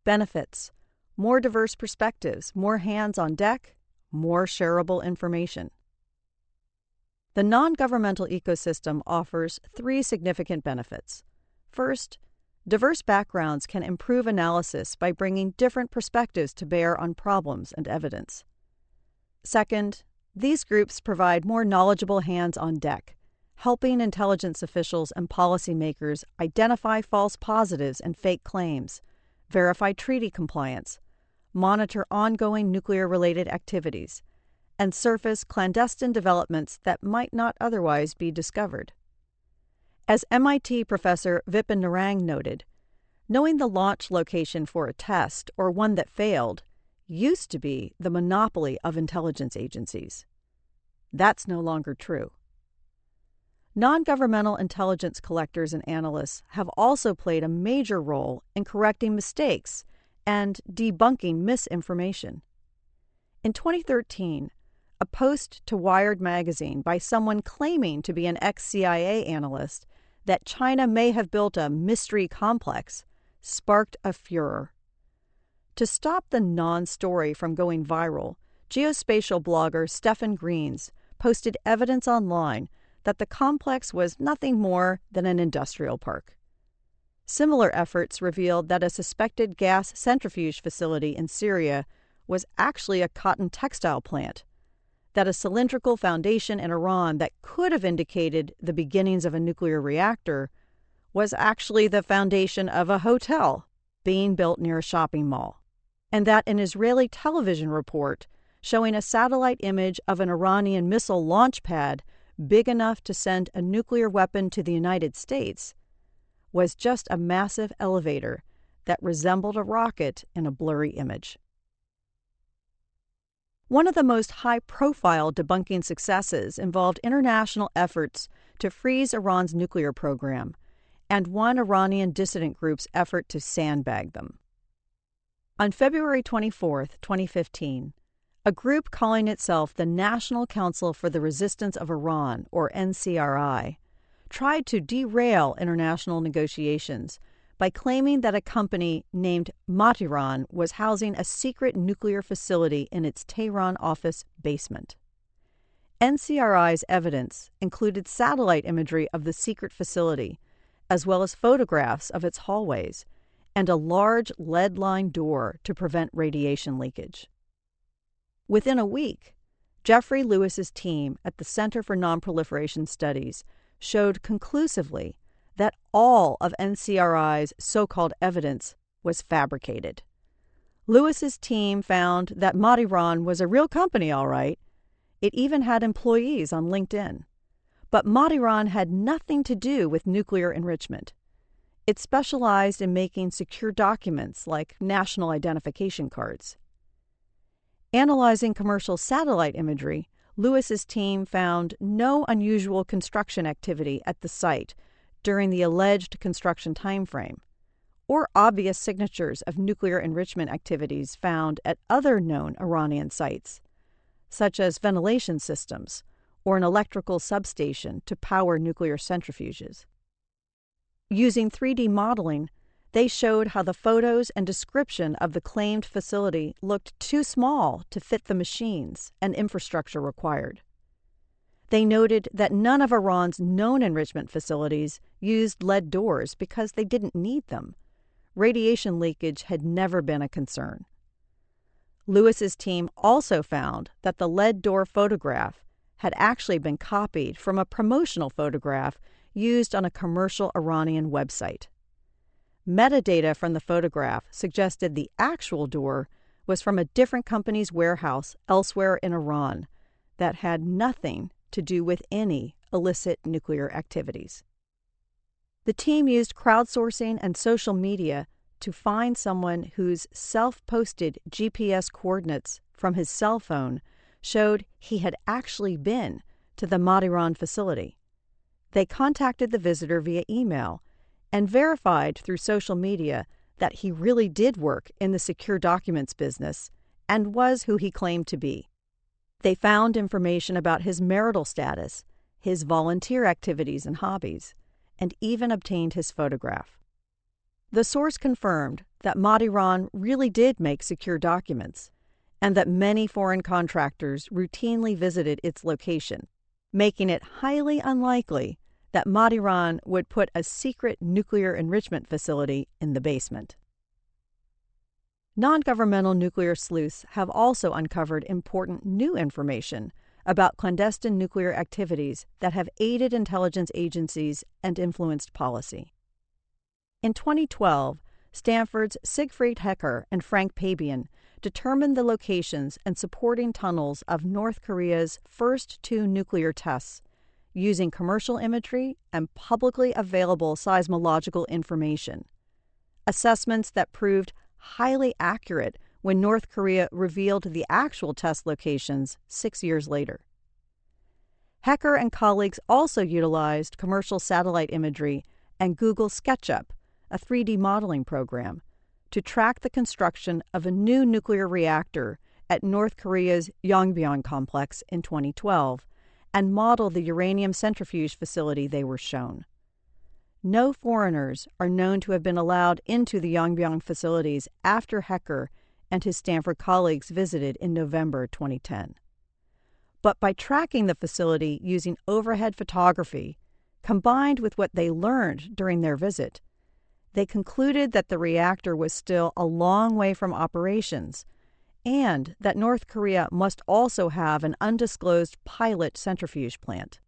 Benefits: more diverse perspectives, more hands on deck, more shareable information. The non-governmental ecosystem offers 3 significant benefits. First, diverse backgrounds can improve analysis by bringing different perspectives to bear on problems and evidence. Second, these groups provide more knowledgeable hands on deck, helping intelligence officials and policymakers identify false positives and fake claims, verify treaty compliance, monitor ongoing nuclear-related activities, and surface clandestine developments that might not otherwise be discovered. As MIT professor Vipin Narang noted, knowing the launch location for a test or one that failed used to be the monopoly of intelligence agencies. That's no longer true. Non-governmental intelligence collectors and analysts have also played a major role in correcting mistakes and debunking misinformation. In 2013, a post to Wired magazine by someone claiming to be an ex-CIA analyst that China may have built a mystery complex sparked a furor. To stop the non-story from going viral, geospatial blogger Stephen Greens posted evidence online that the complex was nothing more than an industrial park. Similar efforts revealed that a suspected gas centrifuge facility in Syria was actually a cotton textile plant, that a cylindrical foundation in Iran that could have indicated the beginnings of a nuclear reactor was actually the foundation of a hotel being built near a shopping mall, and that an Israeli television report showing a satellite image of an Iranian missile launch pad big enough to send a nuclear weapon to the United States was just a massive elevator that resembled a rocket in a blurry image. One of the most high-profile debunking successes involved international efforts to freeze Iran's nuclear program and one Iranian dissident group's effort to sandbag them. On February 24, 2015, a group calling itself the National Council for the Resistance of Iran, or NCRI, tried to derail international negotiations by claiming that a company named Matiran was housing a secret nuclear facility in its Tehran office basement. NCRI's evidence included satellite imagery of the secret facility, as well as photographs of its hallways, and a large lead-lined door to prevent radiation leakage. Within a week, Jeffrey Lewis's team at the Center for Nonproliferation Studies showed conclusively that all of NCRI's so-called evidence was fabricated. Lewis's team found that Matiran was a real company, all right. It even had employees on LinkedIn. But Matiran had nothing to do with nuclear enrichment. It specialized in making secure documents like national identification cards. Analyzing commercial satellite imagery, Lewis's team found no unusual construction activity at the site during the alleged construction timeframe, or obvious signatures of nuclear enrichment activities found at other known Iranian sites, such as ventilation systems or an electrical substation to power nuclear centrifuges. Using 3D modeling, they showed how the photos and description of the claimed facility looked too small to fit the machines and infrastructure required. They noted that none of Iran's known enrichment facilities used lead doors because they didn't need them. Radiation leakage had never been a concern. Lewis's team also found that the lead door photograph had actually been copied from a promotional photograph used on a commercial Iranian website. Metadata from the photograph suggested the actual door was from a different company's warehouse elsewhere in Iran that had nothing to do with any illicit nuclear activities. The team used crowdsourcing and social media to find someone whose self-posted GPS coordinates from his cell phone showed he had actually been to the Matiran facility. They contacted the visitor via email and verified through social media that he really did work in the secure documents business and was who he claimed to be. They found information about his marital status, his volunteer activities and hobbies, and even obtained his photograph. The source confirmed that Madiran really did make secure documents, and that many foreign contractors routinely visited its location, making it highly unlikely that Madiran would put a secret nuclear enrichment facility in the basement. Non-governmental nuclear sleuths have also uncovered important new information about clandestine nuclear activities that have aided intelligence agencies and influenced policy. In 2012, Stanford's Siegfried Hecker and Frank Pabian determined the locations and supporting tunnels of North Korea's first 2 nuclear tests using commercial imagery and publicly available seismological information, assessments that proved highly accurate when North Korea revealed the actual test locations 6 years later. Hecker and colleagues also utilized commercial satellite imagery and Google SketchUp, a 3D modeling program, to track the construction of a new nuclear reactor at North Korea's Yongbyon complex in 2012 and model the uranium centrifuge facility they were shown. No foreigners are known to have been allowed into the Yongbyon facilities after Hecker and his Stanford colleagues visited in November 2010. But by tracking the facility using overhead photography, combined with what they learned during their visit, they concluded that the reactor was still a long way from operations and that North Korea must also have an undisclosed pilot centrifuge plant.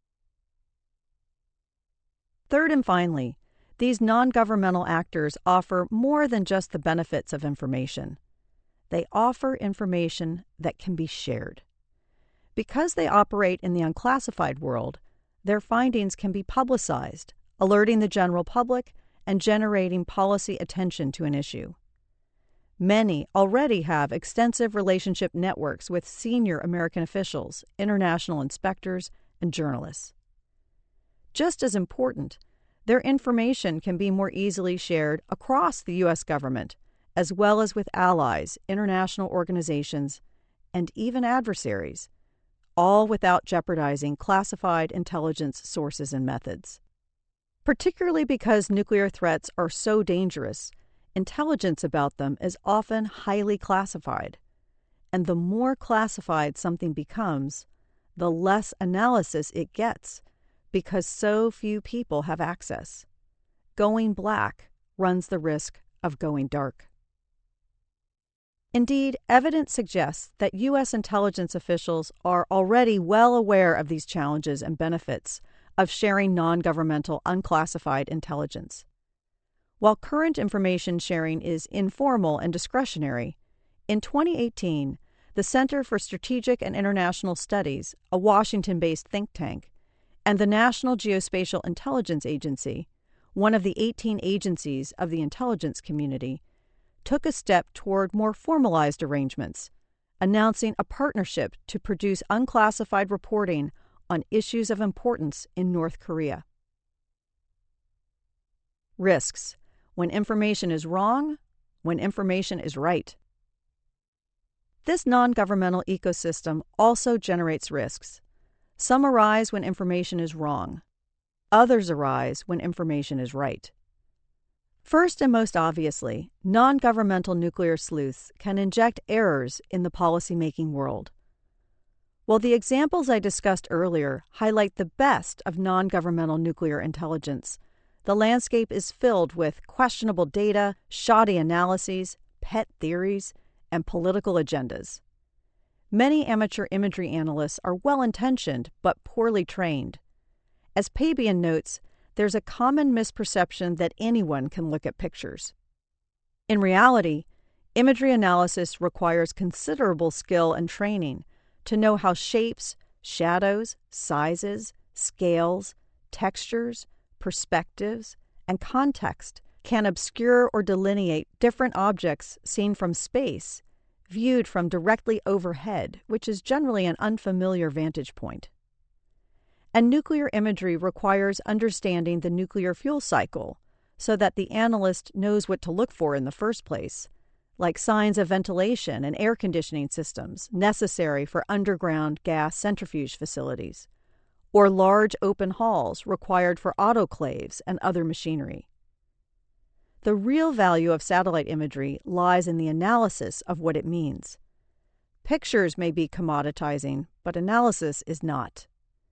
Third and finally, these non-governmental actors offer more than just the benefits of information. They offer information that can be shared. Because they operate in the unclassified world, their findings can be publicized, alerting the general public and generating policy attention to an issue. Many already have extensive relationship networks with senior American officials, international inspectors, and journalists. Just as important, their information can be more easily shared across the U.S. government, as well as with allies, international organizations, and even adversaries, all without jeopardizing classified intelligence sources and methods. Particularly because nuclear threats are so dangerous, intelligence about them is often highly classified, and the more classified something becomes, the less analysis it gets, because so few people have access. Going black runs the risk of going dark. Indeed, evidence suggests that U.S. intelligence officials are already well aware of these challenges and benefits of sharing non-governmental unclassified intelligence. While current information sharing is informal and discretionary, in 2018, the Center for Strategic and International Studies, a Washington-based think tank, and the National Geospatial Intelligence Agency, one of the 18 agencies of the intelligence community, took a step toward more formalized arrangements, announcing a partnership to produce unclassified reporting on issues of importance in North Korea. Risks: when information is wrong, when information is right. This non-governmental ecosystem also generates risks. Some arise when information is wrong. Others arise when information is right. First and most obviously, non-governmental nuclear sleuths can inject errors in the policymaking world. While the examples I discussed earlier highlight the best of non-governmental nuclear intelligence, the landscape is filled with questionable data, shoddy analyses, pet theories, and political agendas. Many amateur imagery analysts are well-intentioned but poorly trained. As Pabian notes, there's a common misperception that anyone can look at pictures. In reality, imagery analysis requires considerable skill and training to know how shapes, shadows, sizes, scales, textures, perspectives, and context can obscure or delineate different objects seen from space, viewed from directly overhead, which is generally an unfamiliar vantage point. And nuclear imagery requires understanding the nuclear fuel cycle so that the analyst knows what to look for in the first place, like signs of ventilation and air conditioning systems necessary for underground gas centrifuge facilities, or large open halls required for autoclaves and other machinery. The real value of satellite imagery lies in the analysis of what it means. Pictures may be commoditizing, but analysis is not.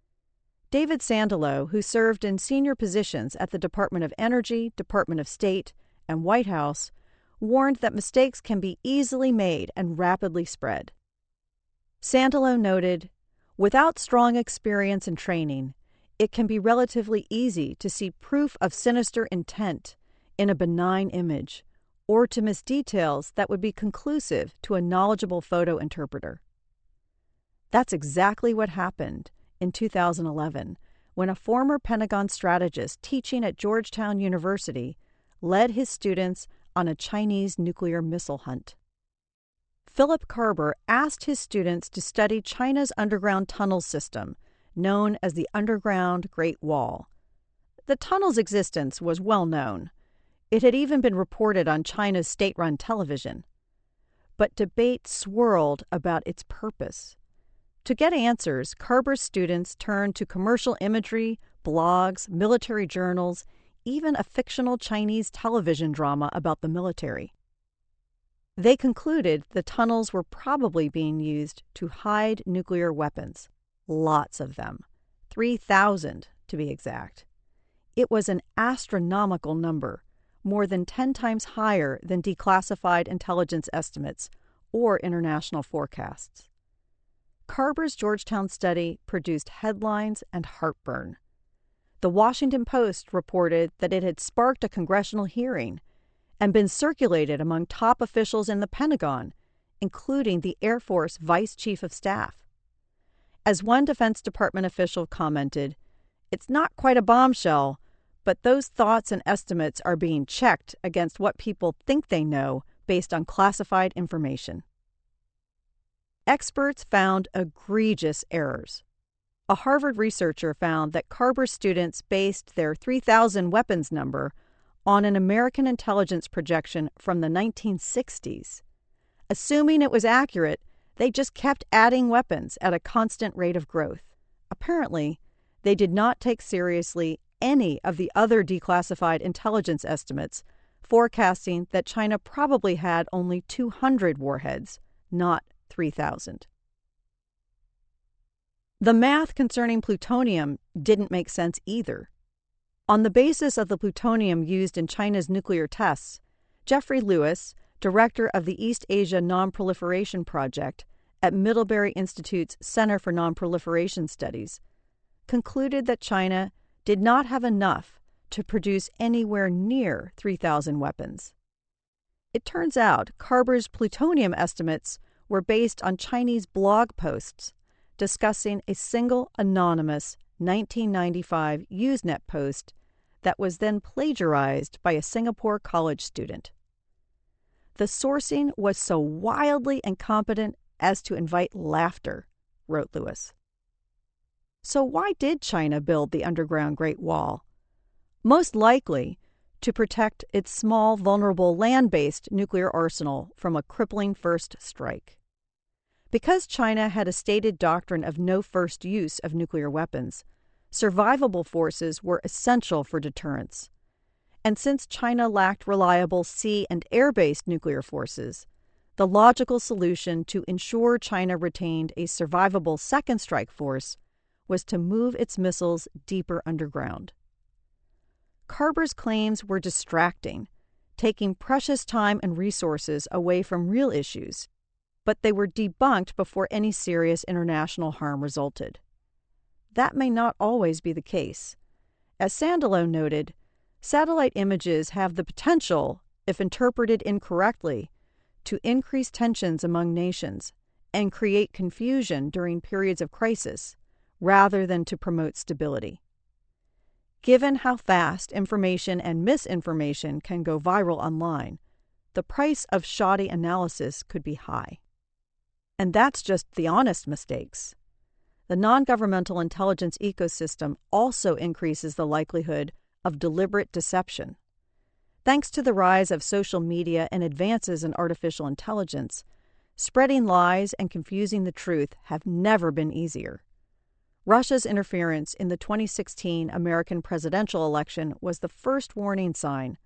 David Sandalow, who served in senior positions at the Department of Energy, Department of State, and White House, warned that mistakes can be easily made and rapidly spread. Sandalow noted, "Without strong experience and training, it can be relatively easy to see proof of sinister intent in a benign image, or to miss details that would be conclusive to a knowledgeable photo interpreter." That's exactly what happened in 2011 when a former Pentagon strategist teaching at Georgetown University led his students on a Chinese nuclear missile hunt. Philip Carber asked his students to study China's underground tunnel system, known as the Underground Great Wall. The tunnel's existence was well known. It had even been reported on China's state-run television. But debate swirled about its purpose. To get answers, Carber's students turned to commercial imagery, blogs, military journals, even a fictional Chinese television drama about the military. They concluded the tunnels were probably being used to hide nuclear weapons. Lots of them. 3,000 to be exact. It was an astronomical number, more than 10 times higher than declassified intelligence estimates or international forecasts. Carber's Georgetown study produced headlines and heartburn. The Washington Post reported that it had sparked a congressional hearing and been circulated among top officials in the Pentagon, including the Air Force Vice Chief of Staff. As one Defense Department official commented, "It's not quite a bombshell, but those thoughts and estimates are being checked against what people think they know based on classified information." Experts found egregious errors. A Harvard researcher found that Carber's students based their 3,000 weapons number on an American intelligence projection from the 1960s. Assuming it was accurate, they just kept adding weapons at a constant rate of growth. Apparently, they did not take seriously any of the other declassified intelligence estimates, forecasting that China probably had only 200 warheads, not 3,000. The math concerning plutonium didn't make sense either. On the basis of the plutonium used in China's nuclear tests, Jeffrey Lewis, director of the East Asia Non-Proliferation Project at Middlebury Institute's Center for Non-Proliferation Studies, concluded that China did not have enough to produce anywhere near 3,000 weapons. It turns out Carber's plutonium estimates were based on Chinese blog posts discussing a single anonymous 1995 Usenet post that was then plagiarized by a Singapore college student. The sourcing was so wildly incompetent as to invite laughter, wrote Lewis. So why did China build the underground Great Wall? Most likely to protect its small, vulnerable land-based nuclear arsenal from a crippling first strike. Because China had a stated doctrine of no first use of nuclear weapons, survivable forces were essential for deterrence. And since China lacked reliable sea- and air-based nuclear forces, the logical solution to ensure China retained a survivable second strike force was to move its missiles deeper underground. Carber's claims were distracting, taking precious time and resources away from real issues, but they were debunked before any serious international harm resulted. That may not always be the case. As Sandalow noted, satellite images have the potential, if interpreted incorrectly, to increase tensions among nations and create confusion during periods of crisis, rather than to promote stability. Given how fast information and misinformation can go viral online, the price of shoddy analysis could be high. And that's just the honest mistakes. The non-governmental intelligence ecosystem also increases the likelihood of deliberate deception. Thanks to the rise of social media and advances in artificial intelligence, spreading lies and confusing the truth have never been easier. Russia's interference in the 2016 American presidential election was the first warning sign,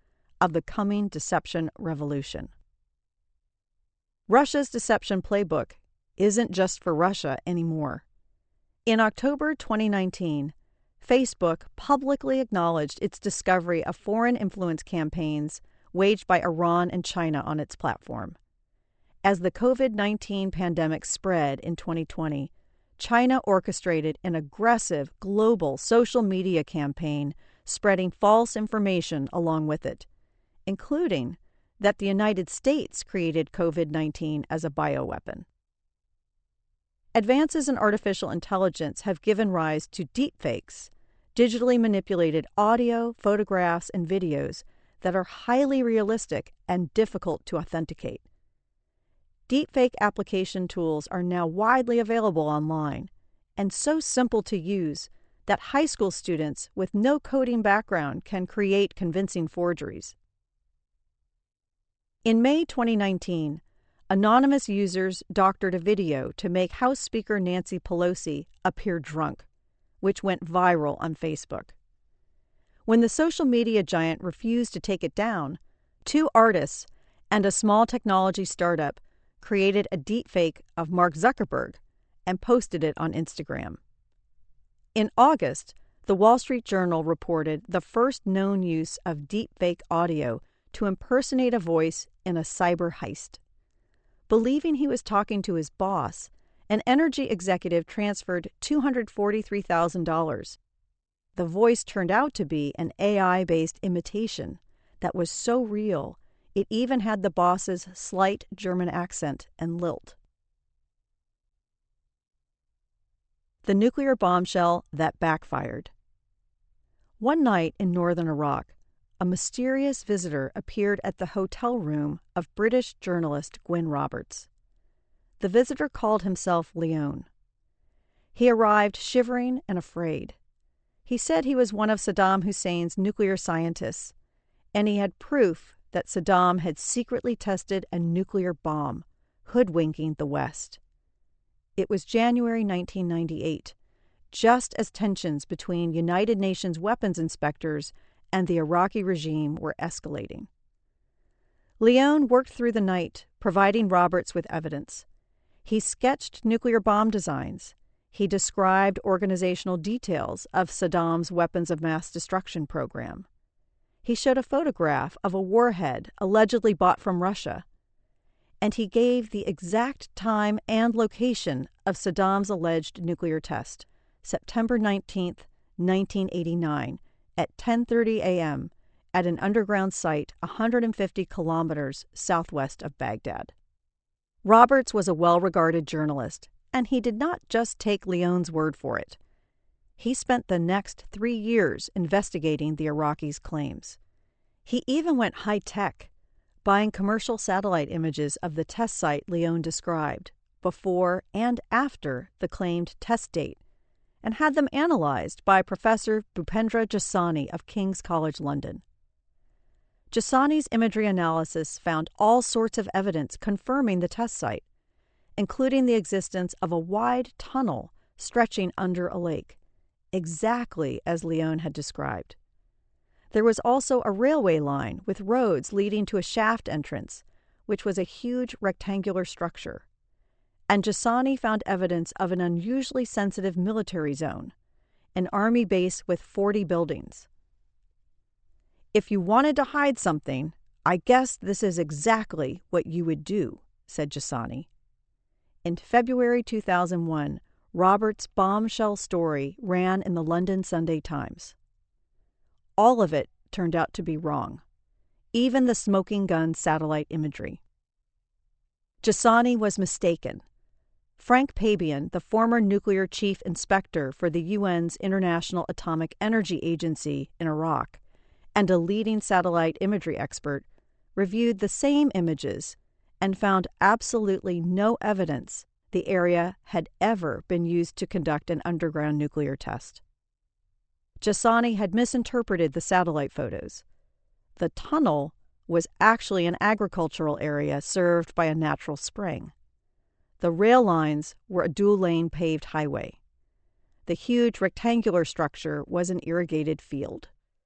of the coming deception revolution. Russia's deception playbook isn't just for Russia anymore. In October 2019, Facebook publicly acknowledged its discovery of foreign influence campaigns waged by Iran and China on its platform. As the COVID-19 pandemic spread in 2020, China orchestrated an aggressive global social media campaign spreading false information along with it, including that the United States created COVID-19 as a bioweapon. Advances in artificial intelligence have given rise to deepfakes, digitally manipulated audio, photographs, and videos that are highly realistic and difficult to authenticate. Deepfake application tools are now widely available online and so simple to use that high school students with no coding background can create convincing forgeries. In May 2019, anonymous users doctored a video to make House Speaker Nancy Pelosi appear drunk, which went viral on Facebook. When the social media giant refused to take it down, two artists and a small technology startup created a deepfake of Mark Zuckerberg and posted it on Instagram. In August, the Wall Street Journal reported the first known use of deepfake audio to impersonate a voice in a cyber heist. Believing he was talking to his boss, an energy executive transferred $243,000. The voice turned out to be an AI-based imitation that was so real it even had the boss's slight German accent and lilt. The nuclear bombshell that backfired. One night in northern Iraq, a mysterious visitor appeared at the hotel room of British journalist Gwyn Roberts. The visitor called himself Leon. He arrived shivering and afraid. He said he was one of Saddam Hussein's nuclear scientists, and he had proof that Saddam had secretly tested a nuclear bomb, hoodwinking the West. It was January 1998, just as tensions between United Nations weapons inspectors and the Iraqi regime were escalating. Leon worked through the night, providing Roberts with evidence. He sketched nuclear bomb designs. He described organizational details of Saddam's weapons of mass destruction program. He showed a photograph of a warhead allegedly bought from Russia. And he gave the exact time and location of Saddam's alleged nuclear test, September 19, 1989, at 10:30 a.m. at an underground site 150 kilometers southwest of Baghdad. Roberts was a well-regarded journalist, and he did not just take Leon's word for it. He spent the next 3 years investigating the Iraqis' claims. He even went high-tech, buying commercial satellite images of the test site Leon described, before and after the claimed test date, and had them analyzed by Professor Bhupendra Jasani of King's College London. Jasani's imagery analysis found all sorts of evidence confirming the test site, including the existence of a wide tunnel stretching under a lake, exactly as Leon had described. There was also a railway line with roads leading to a shaft entrance, which was a huge rectangular structure. And Jasani found evidence of an unusually sensitive military zone, an army base with 40 buildings. "If you wanted to hide something, I guess this is exactly what you would do," said Jasani. In February 2001, Roberts' bombshell story ran in the London Sunday Times. All of it turned out to be wrong, even the smoking gun satellite imagery. Jasani was mistaken. Frank Pabian, the former nuclear chief inspector for the UN's International Atomic Energy Agency in Iraq, and a leading satellite imagery expert, reviewed the same images and found absolutely no evidence the area had ever been used to conduct an underground nuclear test. Jasani had misinterpreted the satellite photos. The tunnel was actually an agricultural area served by a natural spring. The rail lines were a dual-lane paved highway. The huge rectangular structure was an irrigated field.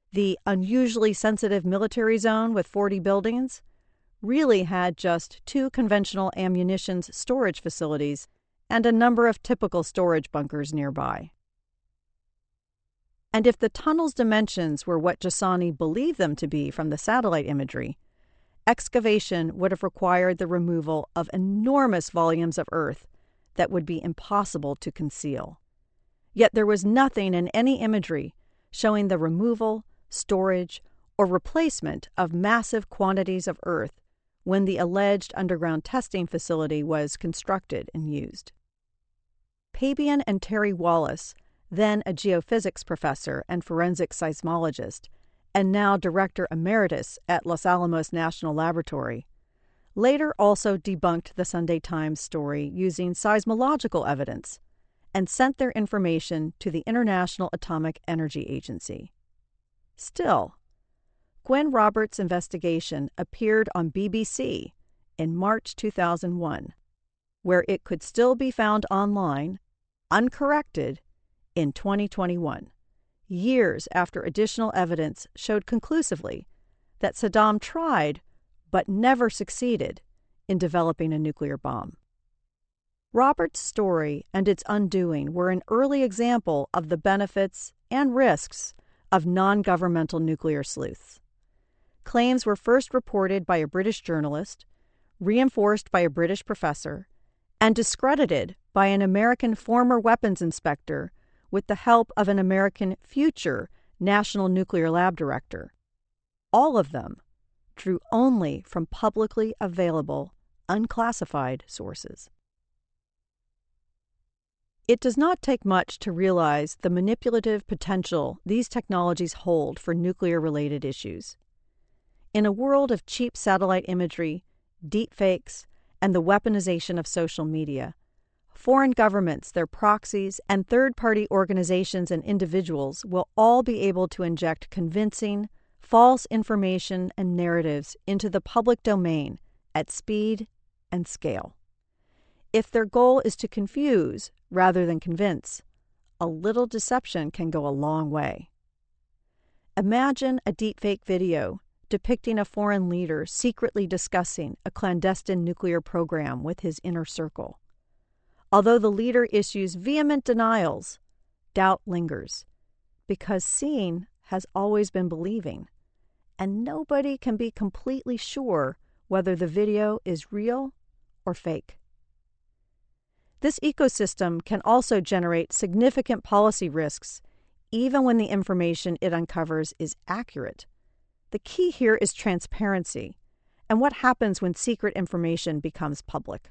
The unusually sensitive military zone with 40 buildings really had just 2 conventional ammunition storage facilities and a number of typical storage bunkers nearby. And if the tunnel's dimensions were what Giussani believed them to be from the satellite imagery, excavation would have required the removal of enormous volumes of earth that would be impossible to conceal. Yet there was nothing in any imagery showing the removal, storage, or replacement of massive quantities of earth when the alleged underground testing facility was constructed and used. Pabian and Terry Wallace, then a geophysics professor and forensic seismologist, and now director emeritus at Los Alamos National Laboratory, later also debunked the Sunday Times story using seismological evidence and sent their information to the International Atomic Energy Agency. Still, Gwen Roberts' investigation appeared on BBC in March 2001, where it could still be found online, uncorrected, in 2021, years after additional evidence showed conclusively that Saddam tried but never succeeded in developing a nuclear bomb. Roberts' story and its undoing were an early example of the benefits and risks of non-governmental nuclear sleuths. Claims were first reported by a British journalist, reinforced by a British professor, and discredited by an American former weapons inspector with the help of an American future National Nuclear Lab director. All of them drew only from publicly available, unclassified sources. It does not take much to realize the manipulative potential these technologies hold for nuclear-related issues. In a world of cheap satellite imagery, deepfakes, and the weaponization of social media, foreign governments, their proxies, and third-party organizations and individuals will all be able to inject convincing, false information and narratives into the public domain at speed and scale. If their goal is to confuse rather than convince, a little deception can go a long way. Imagine a deepfake video depicting a foreign leader secretly discussing a clandestine nuclear program with his inner circle. Although the leader issues vehement denials, doubt lingers, because seeing has always been believing, and nobody can be completely sure whether the video is real or fake. This ecosystem can also generate significant policy risks, even when the information it uncovers is accurate. The key here is transparency and what happens when secret information becomes public.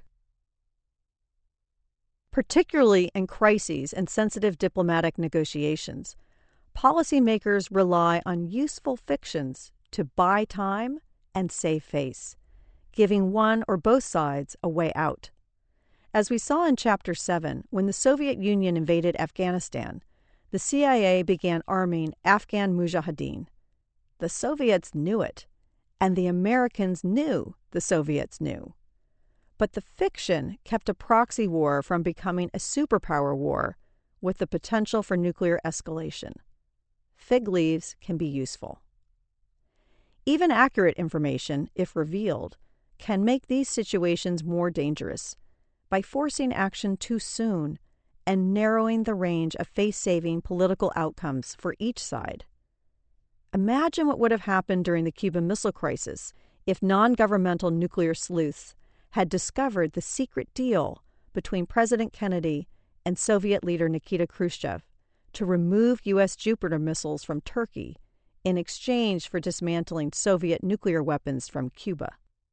Particularly in crises and sensitive diplomatic negotiations, policymakers rely on useful fictions to buy time and save face, giving one or both sides a way out. As we saw in Chapter 7, when the Soviet Union invaded Afghanistan, the CIA began arming Afghan mujahideen. The Soviets knew it, and the Americans knew the Soviets knew. But the fiction kept a proxy war from becoming a superpower war with the potential for nuclear escalation. Fig leaves can be useful. Even accurate information, if revealed, can make these situations more dangerous by forcing action too soon and narrowing the range of face-saving political outcomes for each side. Imagine what would have happened during the Cuban Missile Crisis if non-governmental nuclear sleuths had discovered the secret deal between President Kennedy and Soviet leader Nikita Khrushchev to remove U.S. Jupiter missiles from Turkey in exchange for dismantling Soviet nuclear weapons from Cuba.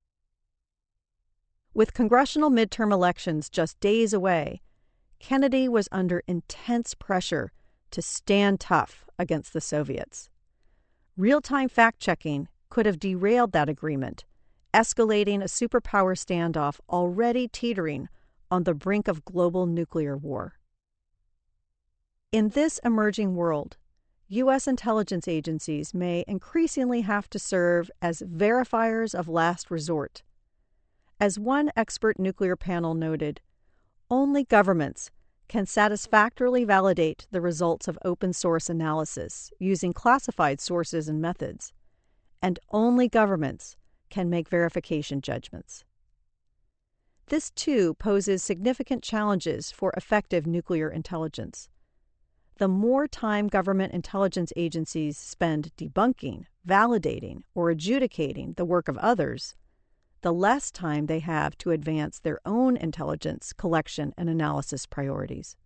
With congressional midterm elections just days away, Kennedy was under intense pressure to stand tough against the Soviets. Real-time fact-checking could have derailed that agreement, escalating a superpower standoff already teetering on the brink of global nuclear war. In this emerging world, U.S. intelligence agencies may increasingly have to serve as verifiers of last resort. As one expert nuclear panel noted, only governments can satisfactorily validate the results of open source analysis using classified sources and methods, and only governments can make verification judgments. This, too, poses significant challenges for effective nuclear intelligence. The more time government intelligence agencies spend debunking, validating, or adjudicating the work of others, the less time they have to advance their own intelligence collection and analysis priorities.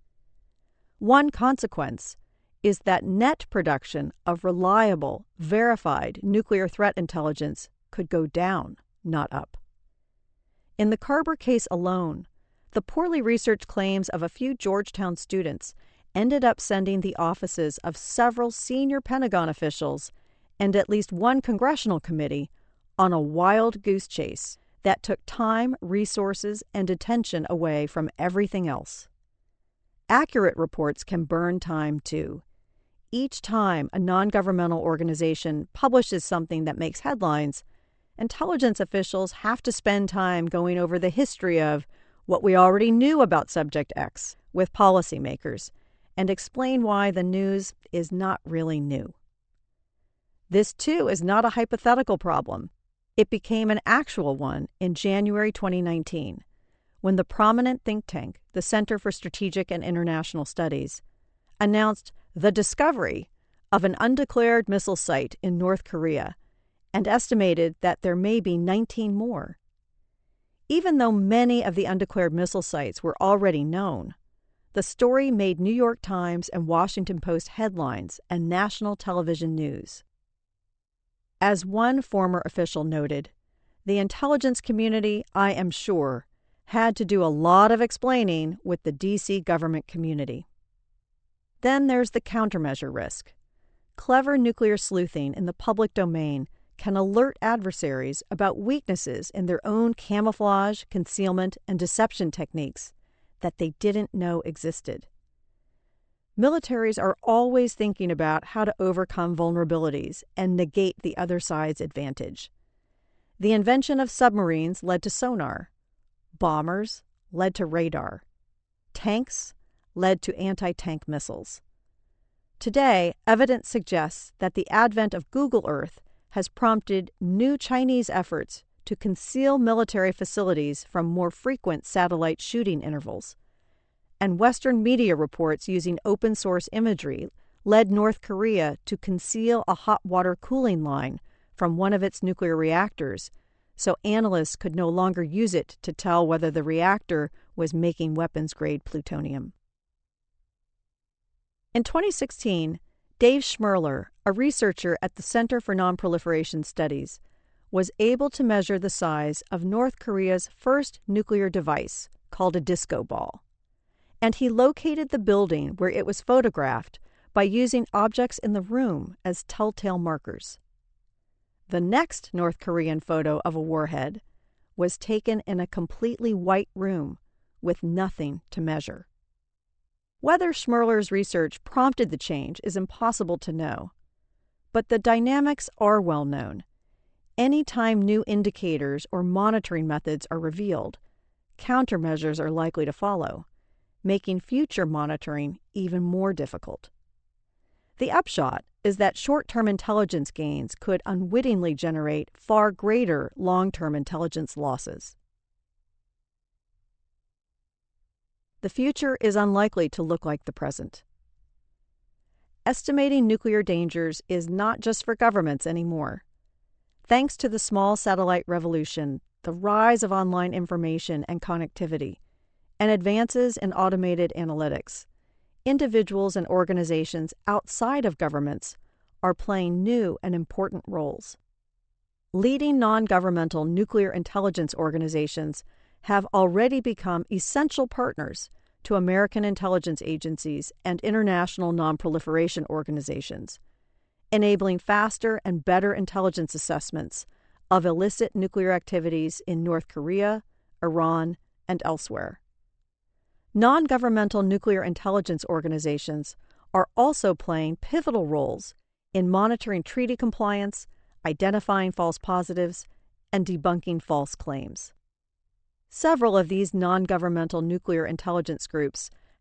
One consequence is that net production of reliable, verified nuclear threat intelligence could go down, not up. In the Carber case alone, the poorly researched claims of a few Georgetown students ended up sending the offices of several senior Pentagon officials and at least one congressional committee on a wild goose chase that took time, resources, and attention away from everything else. Accurate reports can burn time, too. Each time a non-governmental organization publishes something that makes headlines, intelligence officials have to spend time going over the history of what we already knew about Subject X with policymakers and explain why the news is not really new. This, too, is not a hypothetical problem. It became an actual one in January 2019, when the prominent think tank, the Center for Strategic and International Studies, announced the discovery of an undeclared missile site in North Korea and estimated that there may be 19 more. Even though many of the undeclared missile sites were already known, the story made New York Times and Washington Post headlines and national television news. As one former official noted, the intelligence community, I am sure, had to do a lot of explaining with the D.C. government community. Then there's the countermeasure risk. Clever nuclear sleuthing in the public domain can alert adversaries about weaknesses in their own camouflage, concealment, and deception techniques that they didn't know existed. Militaries are always thinking about how to overcome vulnerabilities and negate the other side's advantage. The invention of submarines led to sonar. Bombers led to radar. Tanks led to anti-tank missiles. Today, evidence suggests that the advent of Google Earth has prompted new Chinese efforts to conceal military facilities from more frequent satellite shooting intervals. And Western media reports using open-source imagery led North Korea to conceal a hot water cooling line from one of its nuclear reactors, so analysts could no longer use it to tell whether the reactor was making weapons-grade plutonium. In 2016, Dave Schmerler, a researcher at the Center for Nonproliferation Studies, was able to measure the size of North Korea's first nuclear device, called a disco ball. And he located the building where it was photographed by using objects in the room as telltale markers. The next North Korean photo of a warhead was taken in a completely white room with nothing to measure. Whether Schmerler's research prompted the change is impossible to know, but the dynamics are well known. Anytime new indicators or monitoring methods are revealed, countermeasures are likely to follow, making future monitoring even more difficult. The upshot is that short-term intelligence gains could unwittingly generate far greater long-term intelligence losses. The future is unlikely to look like the present. Estimating nuclear dangers is not just for governments anymore. Thanks to the small satellite revolution, the rise of online information and connectivity, and advances in automated analytics, individuals and organizations outside of governments are playing new and important roles. Leading non-governmental nuclear intelligence organizations have already become essential partners to American intelligence agencies and international nonproliferation organizations, enabling faster and better intelligence assessments of illicit nuclear activities in North Korea, Iran, and elsewhere. Non-governmental nuclear intelligence organizations are also playing pivotal roles in monitoring treaty compliance, identifying false positives, and debunking false claims. Several of these non-governmental nuclear intelligence groups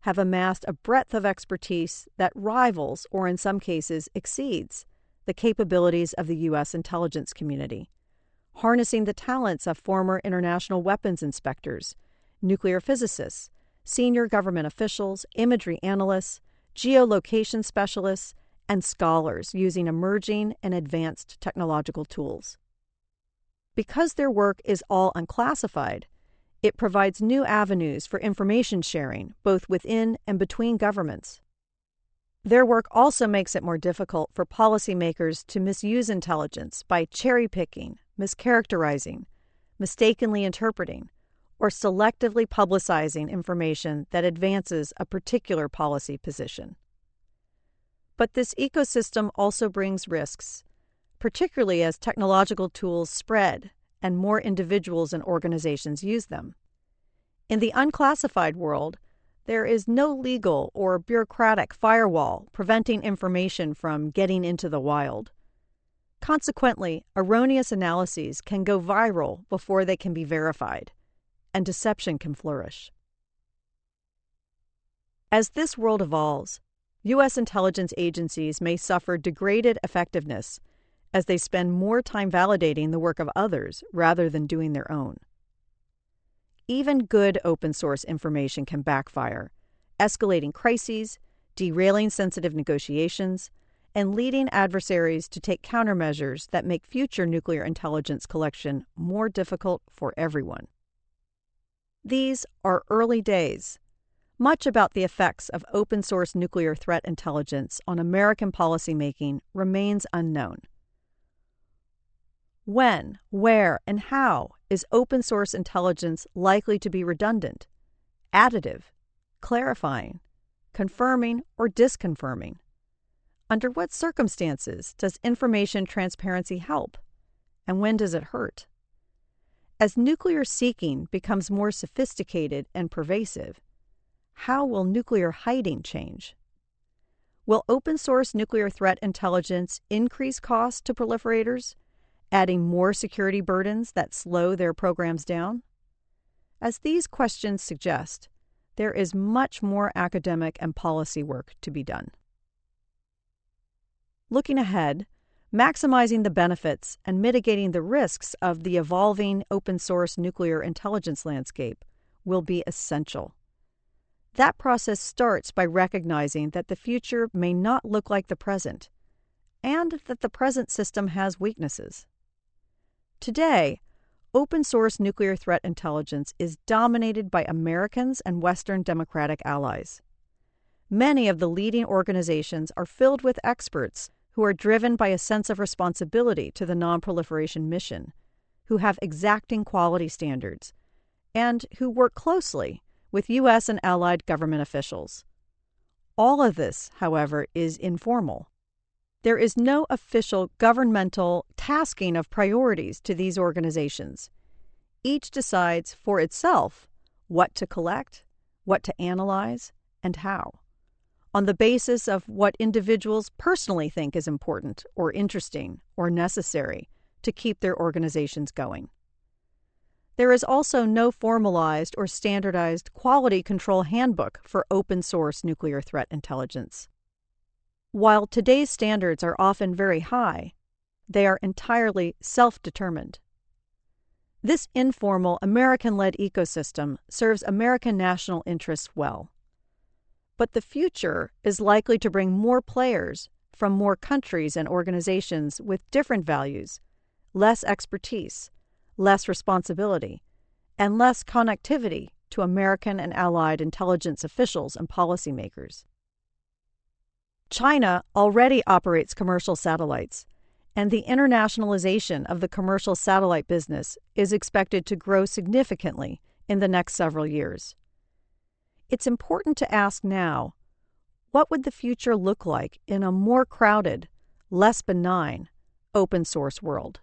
have amassed a breadth of expertise that rivals, or in some cases exceeds, the capabilities of the U.S. intelligence community, harnessing the talents of former international weapons inspectors, nuclear physicists, senior government officials, imagery analysts, geolocation specialists, and scholars using emerging and advanced technological tools. Because their work is all unclassified, it provides new avenues for information sharing, both within and between governments. Their work also makes it more difficult for policymakers to misuse intelligence by cherry-picking, mischaracterizing, mistakenly interpreting, or selectively publicizing information that advances a particular policy position. But this ecosystem also brings risks, particularly as technological tools spread and more individuals and organizations use them. In the unclassified world, there is no legal or bureaucratic firewall preventing information from getting into the wild. Consequently, erroneous analyses can go viral before they can be verified, and deception can flourish. As this world evolves, U.S. intelligence agencies may suffer degraded effectiveness as they spend more time validating the work of others rather than doing their own. Even good open-source information can backfire, escalating crises, derailing sensitive negotiations, and leading adversaries to take countermeasures that make future nuclear intelligence collection more difficult for everyone. These are early days. Much about the effects of open-source nuclear threat intelligence on American policymaking remains unknown. When, where, and how is open-source intelligence likely to be redundant, additive, clarifying, confirming, or disconfirming? Under what circumstances does information transparency help, and when does it hurt? As nuclear seeking becomes more sophisticated and pervasive, how will nuclear hiding change? Will open-source nuclear threat intelligence increase costs to proliferators, adding more security burdens that slow their programs down? As these questions suggest, there is much more academic and policy work to be done. Looking ahead, maximizing the benefits and mitigating the risks of the evolving open-source nuclear intelligence landscape will be essential. That process starts by recognizing that the future may not look like the present, and that the present system has weaknesses. Today, open-source nuclear threat intelligence is dominated by Americans and Western democratic allies. Many of the leading organizations are filled with experts who are driven by a sense of responsibility to the nonproliferation mission, who have exacting quality standards, and who work closely with U.S. and allied government officials. All of this, however, is informal. There is no official governmental tasking of priorities to these organizations. Each decides for itself what to collect, what to analyze, and how, on the basis of what individuals personally think is important or interesting or necessary to keep their organizations going. There is also no formalized or standardized quality control handbook for open-source nuclear threat intelligence. While today's standards are often very high, they are entirely self-determined. This informal, American-led ecosystem serves American national interests well. But the future is likely to bring more players from more countries and organizations with different values, less expertise, less responsibility, and less connectivity to American and allied intelligence officials and policymakers. China already operates commercial satellites, and the internationalization of the commercial satellite business is expected to grow significantly in the next several years. It's important to ask now, what would the future look like in a more crowded, less benign, open-source world?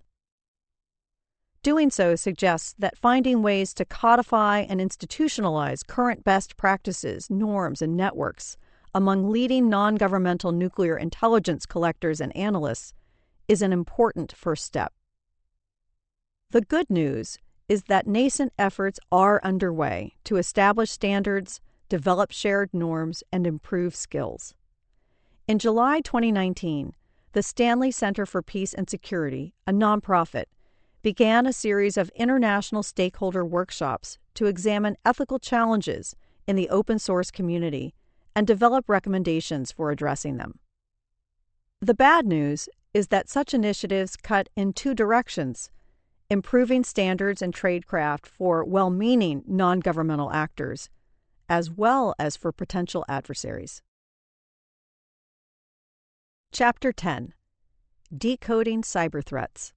Doing so suggests that finding ways to codify and institutionalize current best practices, norms, and networks among leading non-governmental nuclear intelligence collectors and analysts is an important first step. The good news is that nascent efforts are underway to establish standards, develop shared norms, and improve skills. In July 2019, the Stanley Center for Peace and Security, a nonprofit, began a series of international stakeholder workshops to examine ethical challenges in the open source community and develop recommendations for addressing them. The bad news is that such initiatives cut in two directions: improving standards and tradecraft for well-meaning non-governmental actors, as well as for potential adversaries. Chapter 10: Decoding Cyber Threats.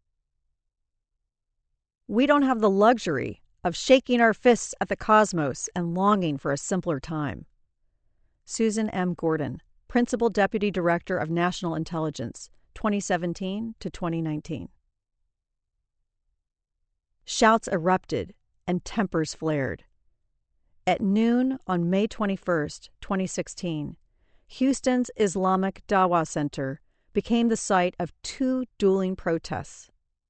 We don't have the luxury of shaking our fists at the cosmos and longing for a simpler time. Susan M. Gordon, Principal Deputy Director of National Intelligence, 2017 to 2019. Shouts erupted and tempers flared. At noon on May 21, 2016, Houston's Islamic Dawah Center became the site of two dueling protests.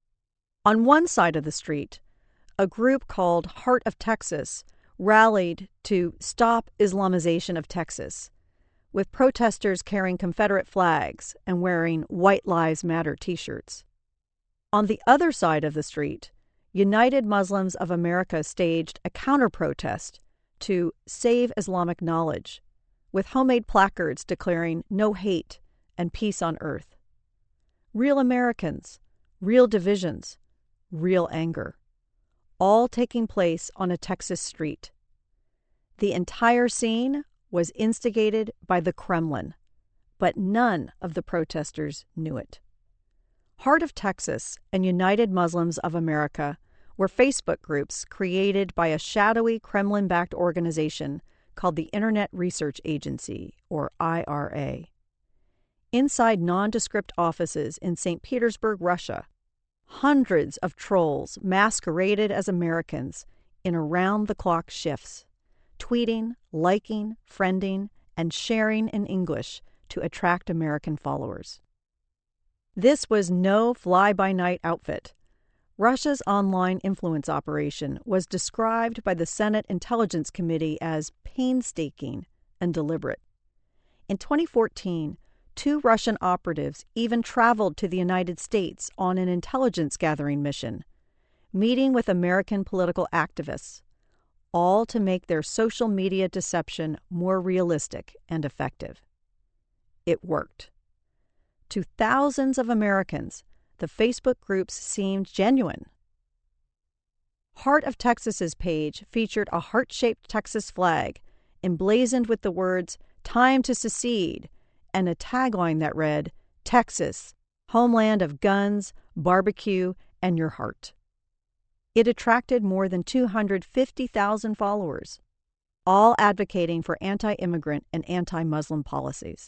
On one side of the street, a group called Heart of Texas rallied to stop Islamization of Texas, with protesters carrying Confederate flags and wearing White Lives Matter t-shirts. On the other side of the street, United Muslims of America staged a counter-protest to Save Islamic Knowledge, with homemade placards declaring no hate and peace on earth. Real Americans, real divisions, real anger, all taking place on a Texas street. The entire scene was instigated by the Kremlin, but none of the protesters knew it. Heart of Texas and United Muslims of America were Facebook groups created by a shadowy Kremlin-backed organization called the Internet Research Agency, or IRA. Inside nondescript offices in St. Petersburg, Russia, hundreds of trolls masqueraded as Americans in around-the-clock shifts, tweeting, liking, friending, and sharing in English to attract American followers. This was no fly-by-night outfit. Russia's online influence operation was described by the Senate Intelligence Committee as painstaking and deliberate. In 2014, 2 Russian operatives even traveled to the United States on an intelligence-gathering mission, meeting with American political activists, all to make their social media deception more realistic and effective. It worked. To thousands of Americans, the Facebook groups seemed genuine. Heart of Texas's page featured a heart-shaped Texas flag, emblazoned with the words, "Time to secede," and a tagline that read, "Texas, homeland of guns, barbecue, and your heart." It attracted more than 250,000 followers, all advocating for anti-immigrant and anti-Muslim policies.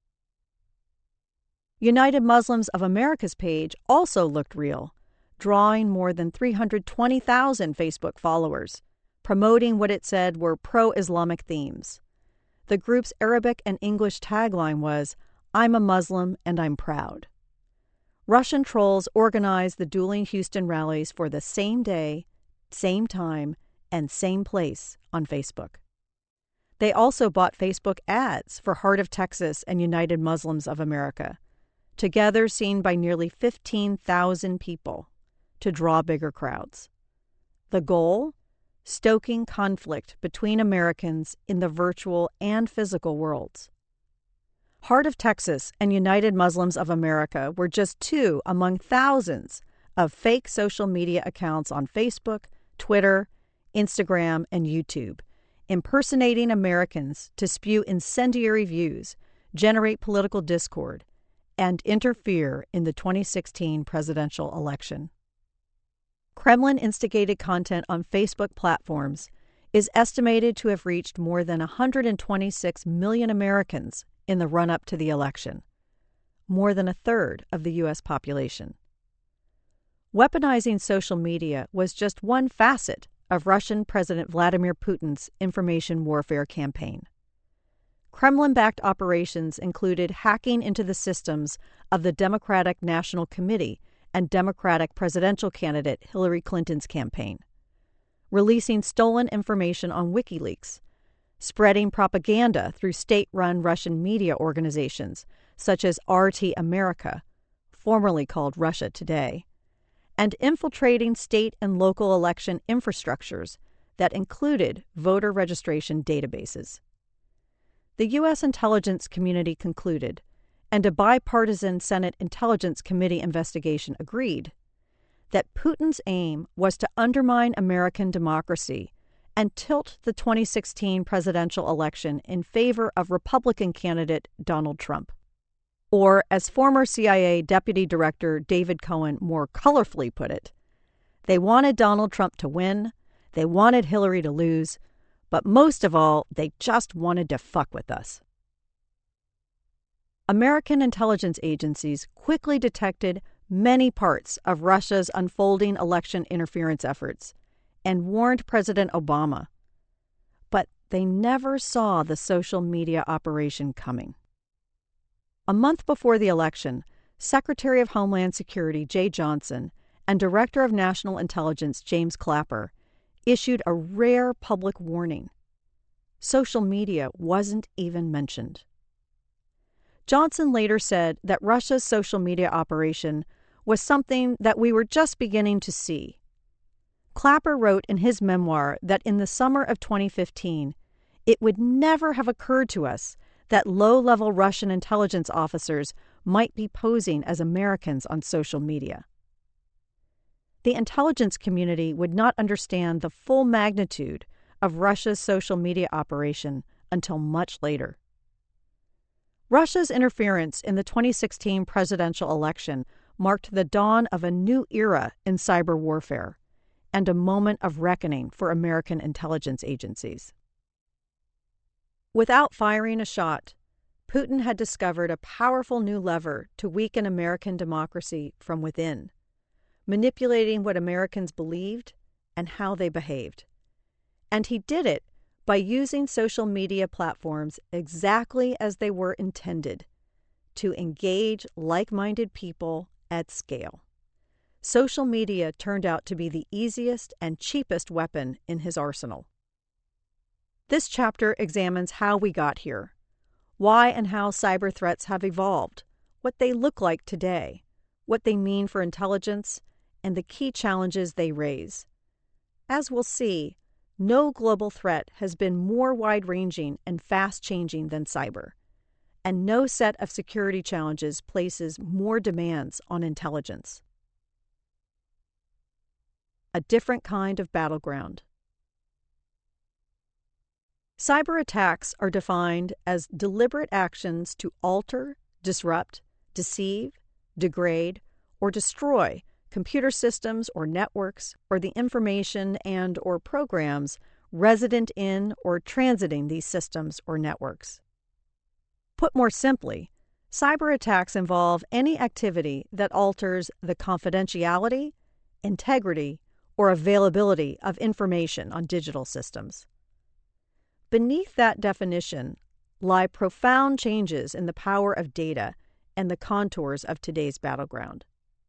United Muslims of America's page also looked real, drawing more than 320,000 Facebook followers, promoting what it said were pro-Islamic themes. The group's Arabic and English tagline was, "I'm a Muslim and I'm proud." Russian trolls organized the dueling Houston rallies for the same day, same time, and same place on Facebook. They also bought Facebook ads for Heart of Texas and United Muslims of America, together seen by nearly 15,000 people, to draw bigger crowds. The goal? Stoking conflict between Americans in the virtual and physical worlds. Heart of Texas and United Muslims of America were just 2 among thousands of fake social media accounts on Facebook, Twitter, Instagram, and YouTube, impersonating Americans to spew incendiary views, generate political discord, and interfere in the 2016 presidential election. Kremlin-instigated content on Facebook platforms is estimated to have reached more than 126 million Americans in the run-up to the election, more than a third of the U.S. population. Weaponizing social media was just one facet of Russian President Vladimir Putin's information warfare campaign. Kremlin-backed operations included hacking into the systems of the Democratic National Committee and Democratic presidential candidate Hillary Clinton's campaign, releasing stolen information on WikiLeaks, spreading propaganda through state-run Russian media organizations such as RT America, formerly called Russia Today, and infiltrating state and local election infrastructures that included voter registration databases. The U.S. intelligence community concluded, and a bipartisan Senate Intelligence Committee investigation agreed, that Putin's aim was to undermine American democracy and tilt the 2016 presidential election in favor of Republican candidate Donald Trump. Or, as former CIA Deputy Director David Cohen more colorfully put it, they wanted Donald Trump to win, they wanted Hillary to lose, but most of all, they just wanted to fuck with us. American intelligence agencies quickly detected many parts of Russia's unfolding election interference efforts and warned President Obama, but they never saw the social media operation coming. A month before the election, Secretary of Homeland Security Jeh Johnson and Director of National Intelligence James Clapper issued a rare public warning. Social media wasn't even mentioned. Johnson later said that Russia's social media operation was something that we were just beginning to see. Clapper wrote in his memoir that in the summer of 2015, it would never have occurred to us that low-level Russian intelligence officers might be posing as Americans on social media. The intelligence community would not understand the full magnitude of Russia's social media operation until much later. Russia's interference in the 2016 presidential election marked the dawn of a new era in cyber warfare and a moment of reckoning for American intelligence agencies. Without firing a shot, Putin had discovered a powerful new lever to weaken American democracy from within, manipulating what Americans believed and how they behaved. And he did it by using social media platforms exactly as they were intended, to engage like-minded people at scale. Social media turned out to be the easiest and cheapest weapon in his arsenal. This chapter examines how we got here, why and how cyber threats have evolved, what they look like today, what they mean for intelligence, and the key challenges they raise. As we'll see, no global threat has been more wide-ranging and fast-changing than cyber, and no set of security challenges places more demands on intelligence. A different kind of battleground. Cyber attacks are defined as deliberate actions to alter, disrupt, deceive, degrade, or destroy computer systems or networks or the information and/or programs resident in or transiting these systems or networks. Put more simply, cyber attacks involve any activity that alters the confidentiality, integrity, or availability of information on digital systems. Beneath that definition lie profound changes in the power of data and the contours of today's battleground.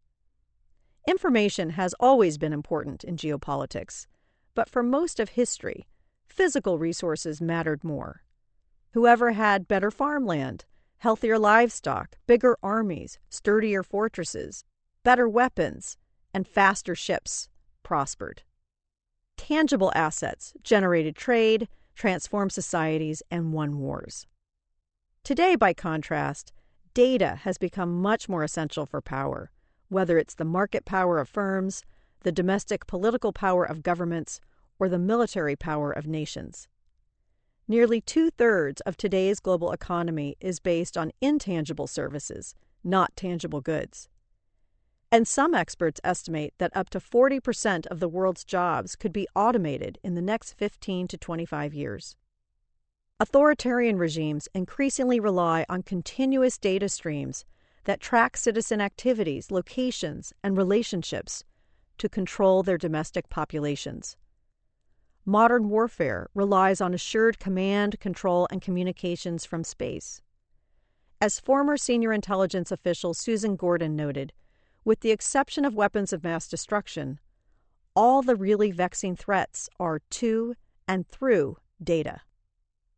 Information has always been important in geopolitics, but for most of history, physical resources mattered more. Whoever had better farmland, healthier livestock, bigger armies, sturdier fortresses, better weapons, and faster ships prospered. Tangible assets generated trade, transformed societies, and won wars. Today, by contrast, data has become much more essential for power, whether it's the market power of firms, the domestic political power of governments, or the military power of nations. Nearly 2/3 of today's global economy is based on intangible services, not tangible goods. And some experts estimate that up to 40% of the world's jobs could be automated in the next 15 to 25 years. Authoritarian regimes increasingly rely on continuous data streams that track citizen activities, locations, and relationships to control their domestic populations. Modern warfare relies on assured command, control, and communications from space. As former senior intelligence official Susan Gordon noted, with the exception of weapons of mass destruction, all the really vexing threats are to and through data.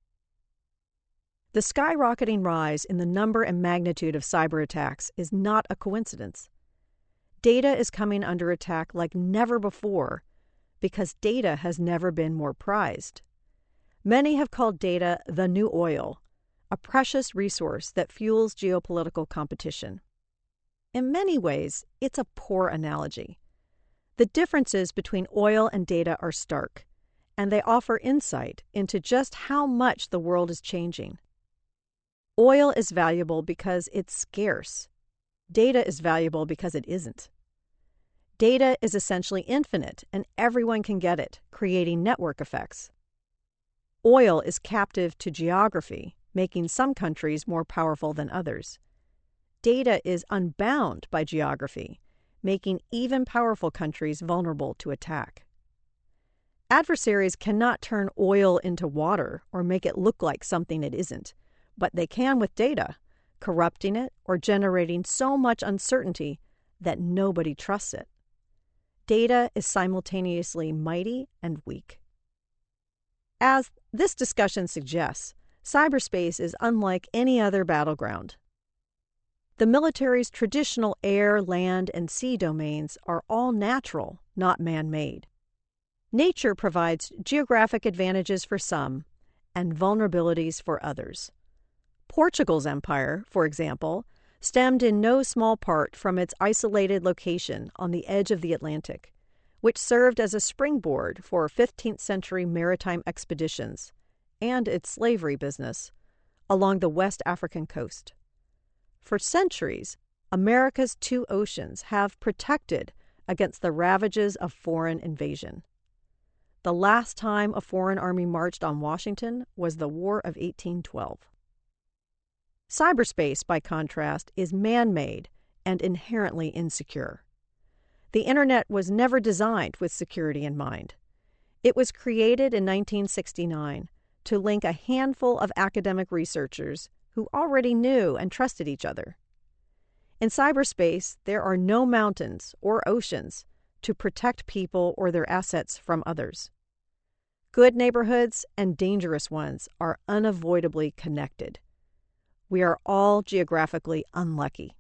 The skyrocketing rise in the number and magnitude of cyber attacks is not a coincidence. Data is coming under attack like never before because data has never been more prized. Many have called data the new oil, a precious resource that fuels geopolitical competition. In many ways, it's a poor analogy. The differences between oil and data are stark, and they offer insight into just how much the world is changing. Oil is valuable because it's scarce. Data is valuable because it isn't. Data is essentially infinite, and everyone can get it, creating network effects. Oil is captive to geography, making some countries more powerful than others. Data is unbound by geography, making even powerful countries vulnerable to attack. Adversaries cannot turn oil into water or make it look like something it isn't, but they can with data, corrupting it or generating so much uncertainty that nobody trusts it. Data is simultaneously mighty and weak. As this discussion suggests, cyberspace is unlike any other battleground. The military's traditional air, land, and sea domains are all natural, not man-made. Nature provides geographic advantages for some and vulnerabilities for others. Portugal's empire, for example, stemmed in no small part from its isolated location on the edge of the Atlantic, which served as a springboard for 15th century maritime expeditions and its slavery business along the West African coast. For centuries, America's two oceans have protected against the ravages of foreign invasion. The last time a foreign army marched on Washington was the War of 1812. Cyberspace, by contrast, is man-made and inherently insecure. The Internet was never designed with security in mind. It was created in 1969 to link a handful of academic researchers who already knew and trusted each other. In cyberspace, there are no mountains or oceans to protect people or their assets from others. Good neighborhoods and dangerous ones are unavoidably connected. We are all geographically unlucky.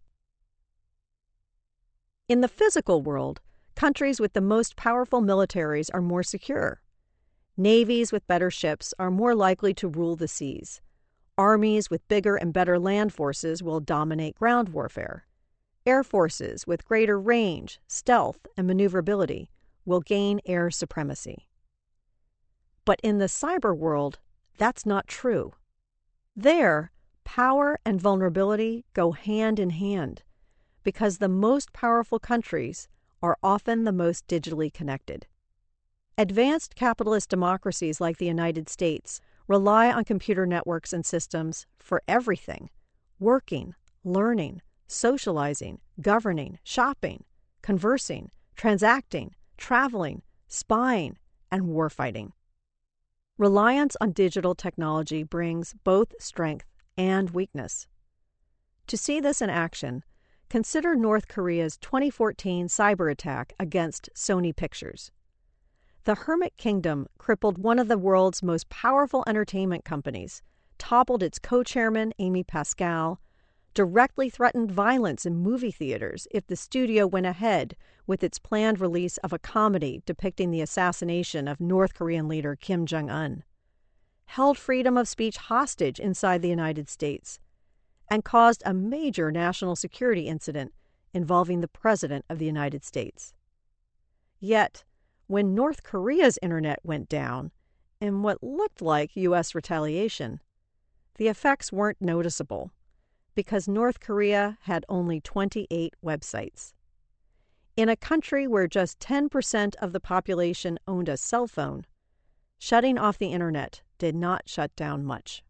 In the physical world, countries with the most powerful militaries are more secure. Navies with better ships are more likely to rule the seas. Armies with bigger and better land forces will dominate ground warfare. Air forces with greater range, stealth, and maneuverability will gain air supremacy. But in the cyber world, that's not true. There, power and vulnerability go hand in hand because the most powerful countries are often the most digitally connected. Advanced capitalist democracies like the United States rely on computer networks and systems for everything: working, learning, socializing, governing, shopping, conversing, transacting, traveling, spying, and warfighting. Reliance on digital technology brings both strength and weakness. To see this in action, consider North Korea's 2014 cyber attack against Sony Pictures. The Hermit Kingdom crippled one of the world's most powerful entertainment companies, toppled its co-chairman, Amy Pascal, directly threatened violence in movie theaters if the studio went ahead with its planned release of a comedy depicting the assassination of North Korean leader Kim Jong-un, held freedom of speech hostage inside the United States, and caused a major national security incident involving the President of the United States. Yet, when North Korea's internet went down, in what looked like U.S. retaliation, the effects weren't noticeable because North Korea had only 28 websites. In a country where just 10% of the population owned a cell phone, shutting off the internet did not shut down much.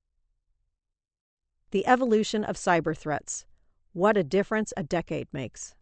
The evolution of cyber threats. What a difference a decade makes.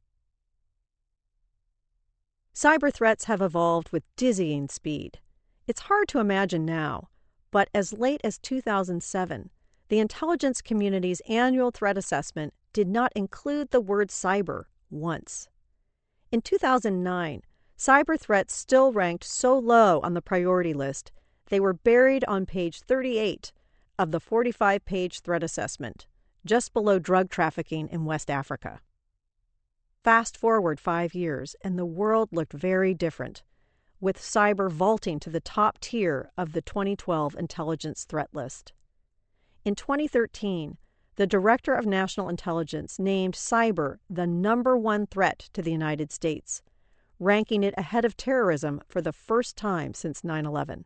Cyber threats have evolved with dizzying speed. It's hard to imagine now, but as late as 2007, the intelligence community's annual threat assessment did not include the word cyber once. In 2009, cyber threats still ranked so low on the priority list, they were buried on page 38 of the 45-page threat assessment, just below drug trafficking in West Africa. Fast forward 5 years, and the world looked very different, with cyber vaulting to the top tier of the 2012 intelligence threat list. In 2013, the Director of National Intelligence named cyber the #1 threat to the United States, ranking it ahead of terrorism for the first time since 9/11.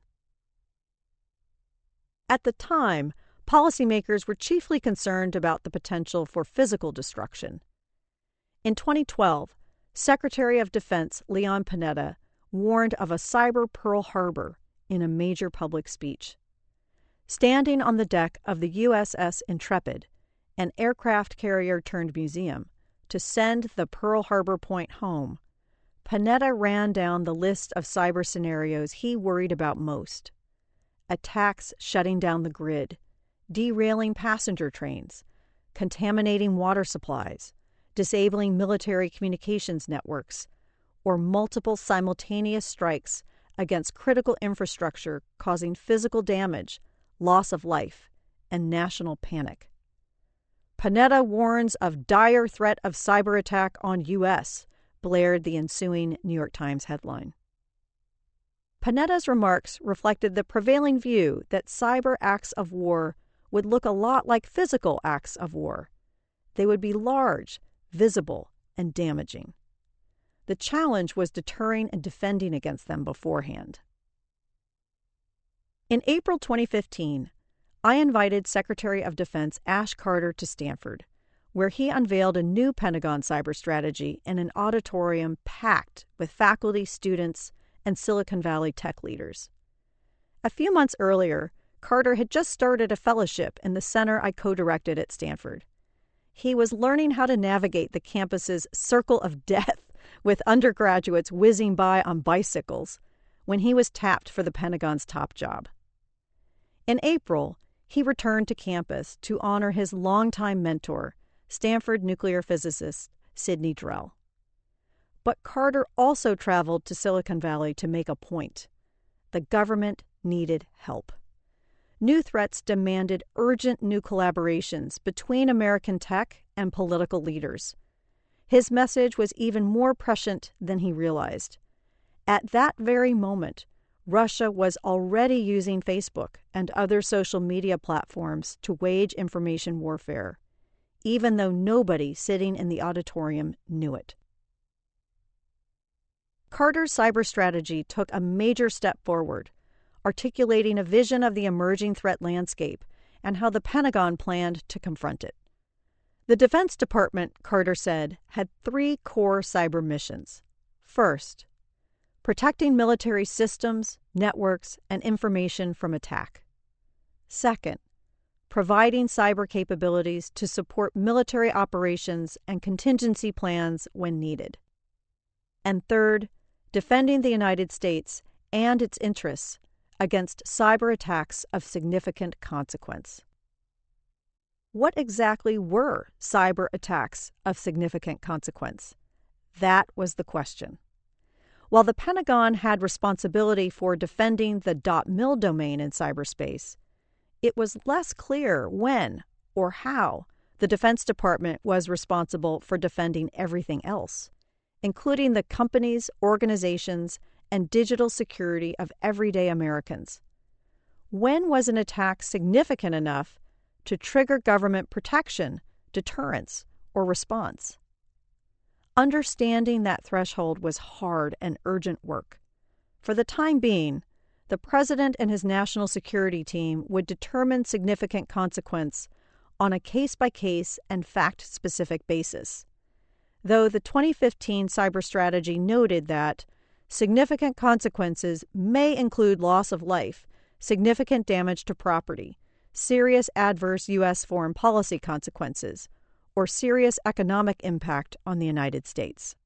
At the time, policymakers were chiefly concerned about the potential for physical destruction. In 2012, Secretary of Defense Leon Panetta warned of a cyber Pearl Harbor in a major public speech. Standing on the deck of the USS Intrepid, an aircraft carrier turned museum, to send the Pearl Harbor point home, Panetta ran down the list of cyber scenarios he worried about most: attacks shutting down the grid, derailing passenger trains, contaminating water supplies, disabling military communications networks, or multiple simultaneous strikes against critical infrastructure causing physical damage, loss of life, and national panic. Panetta warns of dire threat of cyber attack on U.S., blared the ensuing New York Times headline. Panetta's remarks reflected the prevailing view that cyber acts of war would look a lot like physical acts of war. They would be large, visible, and damaging. The challenge was deterring and defending against them beforehand. In April 2015, I invited Secretary of Defense Ash Carter to Stanford, where he unveiled a new Pentagon cyber strategy in an auditorium packed with faculty, students, and Silicon Valley tech leaders. A few months earlier, Carter had just started a fellowship in the center I co-directed at Stanford. He was learning how to navigate the campus's circle of death with undergraduates whizzing by on bicycles when he was tapped for the Pentagon's top job. In April, he returned to campus to honor his longtime mentor, Stanford nuclear physicist Sidney Drell. But Carter also traveled to Silicon Valley to make a point. The government needed help. New threats demanded urgent new collaborations between American tech and political leaders. His message was even more prescient than he realized. At that very moment, Russia was already using Facebook and other social media platforms to wage information warfare, even though nobody sitting in the auditorium knew it. Carter's cyber strategy took a major step forward, articulating a vision of the emerging threat landscape and how the Pentagon planned to confront it. The Defense Department, Carter said, had 3 core cyber missions. First, protecting military systems, networks, and information from attack. Second, providing cyber capabilities to support military operations and contingency plans when needed. And third, defending the United States and its interests against cyber attacks of significant consequence. What exactly were cyber attacks of significant consequence? That was the question. While the Pentagon had responsibility for defending the .mil domain in cyberspace, it was less clear when or how the Defense Department was responsible for defending everything else, including the companies, organizations, and digital security of everyday Americans. When was an attack significant enough to trigger government protection, deterrence, or response? Understanding that threshold was hard and urgent work. For the time being, the president and his national security team would determine significant consequence on a case-by-case and fact-specific basis. Though the 2015 cyber strategy noted that significant consequences may include loss of life, significant damage to property, serious adverse U.S. foreign policy consequences, or serious economic impact on the United States.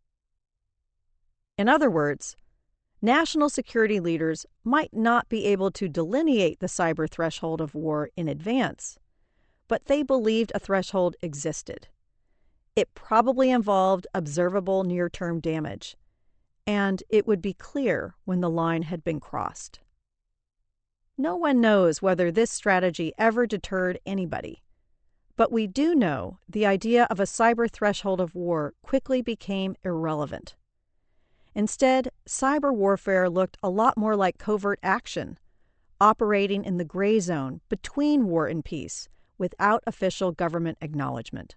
In other words, national security leaders might not be able to delineate the cyber threshold of war in advance, but they believed a threshold existed. It probably involved observable near-term damage, and it would be clear when the line had been crossed. No one knows whether this strategy ever deterred anybody. But we do know the idea of a cyber threshold of war quickly became irrelevant. Instead, cyber warfare looked a lot more like covert action, operating in the gray zone between war and peace, without official government acknowledgement.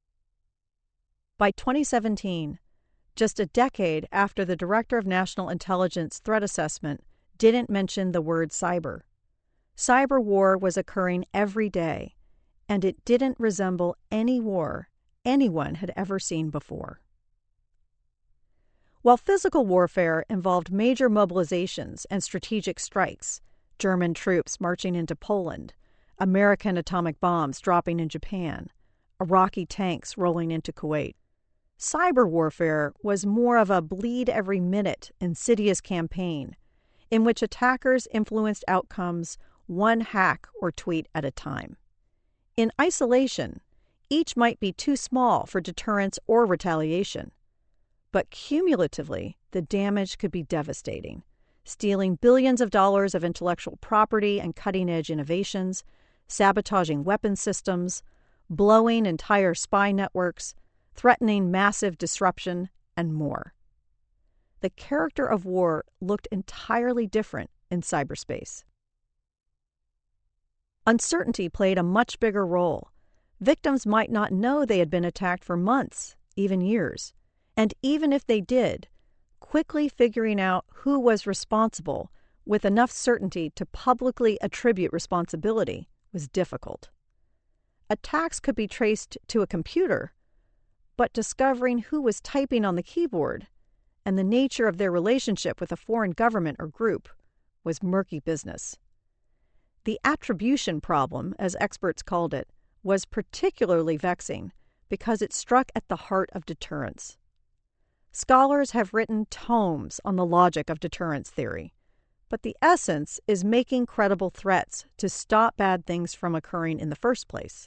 By 2017, just a decade after the Director of National Intelligence Threat Assessment didn't mention the word cyber, cyber war was occurring every day, and it didn't resemble any war anyone had ever seen before. While physical warfare involved major mobilizations and strategic strikes, German troops marching into Poland, American atomic bombs dropping in Japan, Iraqi tanks rolling into Kuwait, cyber warfare was more of a bleed-every-minute, insidious campaign in which attackers influenced outcomes one hack or tweet at a time. In isolation, each might be too small for deterrence or retaliation. But cumulatively, the damage could be devastating, stealing billions of dollars of intellectual property and cutting-edge innovations, sabotaging weapons systems, blowing entire spy networks, threatening massive disruption, and more. The character of war looked entirely different in cyberspace. Uncertainty played a much bigger role. Victims might not know they had been attacked for months, even years. And even if they did, quickly figuring out who was responsible with enough certainty to publicly attribute responsibility was difficult. Attacks could be traced to a computer, but discovering who was typing on the keyboard and the nature of their relationship with a foreign government or group was murky business. The attribution problem, as experts called it, was particularly vexing because it struck at the heart of deterrence. Scholars have written tomes on the logic of deterrence theory, but the essence is making credible threats to stop bad things from occurring in the first place.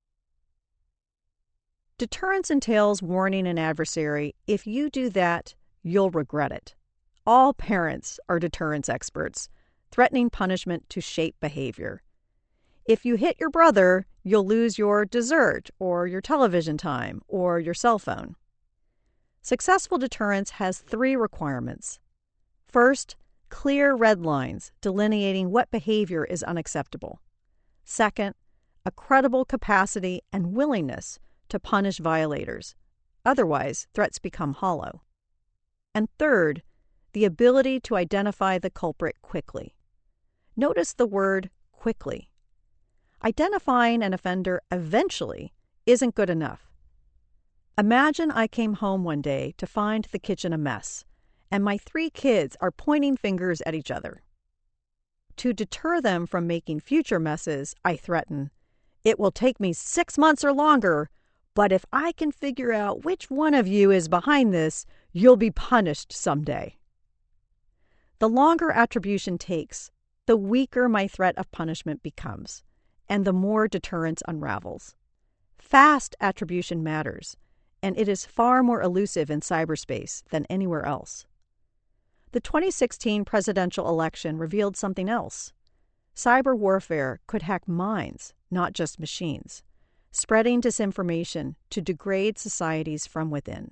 Deterrence entails warning an adversary, if you do that, you'll regret it. All parents are deterrence experts, threatening punishment to shape behavior. If you hit your brother, you'll lose your dessert or your television time or your cell phone. Successful deterrence has 3 requirements. First, clear red lines delineating what behavior is unacceptable. Second, a credible capacity and willingness to punish violators. Otherwise, threats become hollow. And third, the ability to identify the culprit quickly. Notice the word quickly. Identifying an offender eventually isn't good enough. Imagine I came home one day to find the kitchen a mess, and my 3 kids are pointing fingers at each other. To deter them from making future messes, I threaten, "It will take me 6 months or longer, but if I can figure out which one of you is behind this, you'll be punished someday." The longer attribution takes, the weaker my threat of punishment becomes, and the more deterrence unravels. Fast attribution matters, and it is far more elusive in cyberspace than anywhere else. The 2016 presidential election revealed something else. Cyber warfare could hack minds, not just machines, spreading disinformation to degrade societies from within.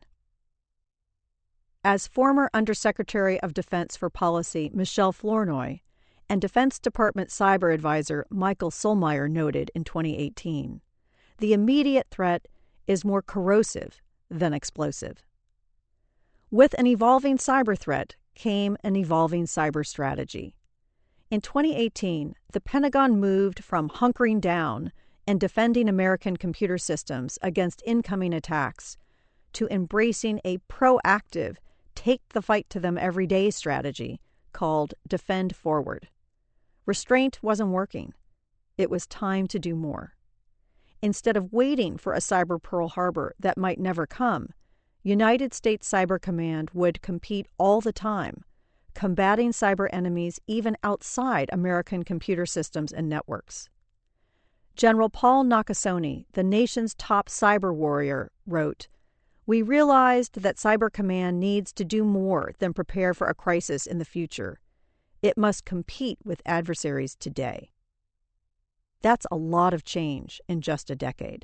As former Undersecretary of Defense for Policy Michelle Flournoy and Defense Department cyber advisor Michael Solmeyer noted in 2018, the immediate threat is more corrosive than explosive. With an evolving cyber threat came an evolving cyber strategy. In 2018, the Pentagon moved from hunkering down and defending American computer systems against incoming attacks to embracing a proactive, take-the-fight-to-them-every-day strategy called Defend Forward. Restraint wasn't working. It was time to do more. Instead of waiting for a cyber Pearl Harbor that might never come, United States Cyber Command would compete all the time, combating cyber enemies even outside American computer systems and networks. General Paul Nakasone, the nation's top cyber warrior, wrote, "We realized that Cyber Command needs to do more than prepare for a crisis in the future. It must compete with adversaries today. That's a lot of change in just a decade.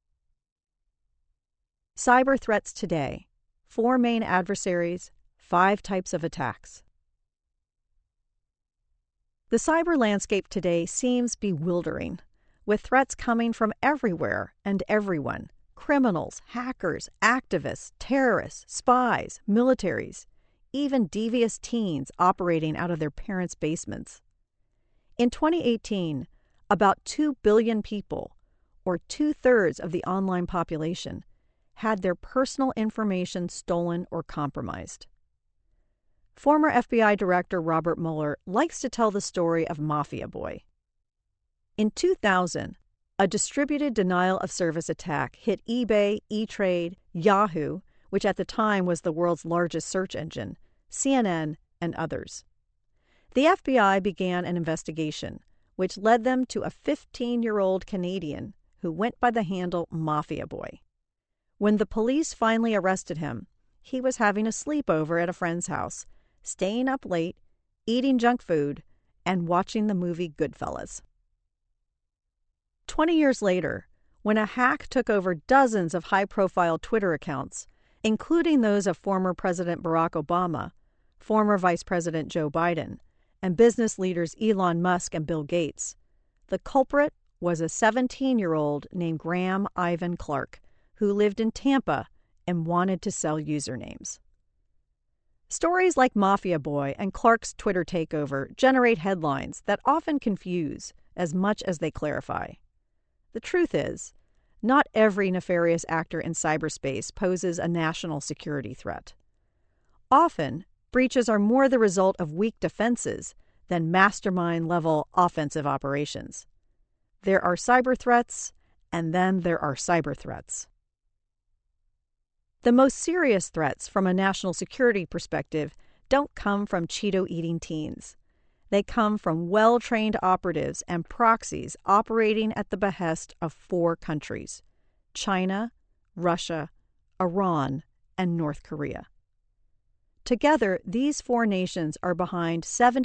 Cyber threats today: 4 main adversaries, 5 types of attacks. The cyber landscape today seems bewildering, with threats coming from everywhere and everyone: criminals, hackers, activists, terrorists, spies, militaries, even devious teens operating out of their parents' basements. In 2018, about 2 billion people, or 2/3 of the online population, had their personal information stolen or compromised. Former FBI Director Robert Mueller likes to tell the story of Mafia Boy. In 2000, a distributed denial-of-service attack hit eBay, E-Trade, Yahoo, which at the time was the world's largest search engine, CNN, and others. The FBI began an investigation, which led them to a 15-year-old Canadian who went by the handle Mafia Boy. When the police finally arrested him, he was having a sleepover at a friend's house, staying up late, eating junk food, and watching the movie Goodfellas. 20 years later, when a hack took over dozens of high-profile Twitter accounts, including those of former President Barack Obama, former Vice President Joe Biden, and business leaders Elon Musk and Bill Gates, the culprit was a 17-year-old named Graham Ivan Clark, who lived in Tampa and wanted to sell usernames. Stories like Mafia Boy and Clark's Twitter takeover generate headlines that often confuse as much as they clarify. The truth is, not every nefarious actor in cyberspace poses a national security threat. Often, breaches are more the result of weak defenses than mastermind-level offensive operations. There are cyber threats, and then there are cyber threats. The most serious threats from a national security perspective don't come from Cheeto-eating teens. They come from well-trained operatives and proxies operating at the behest of 4 countries: China, Russia, Iran, and North Korea. Together, these 4 nations are behind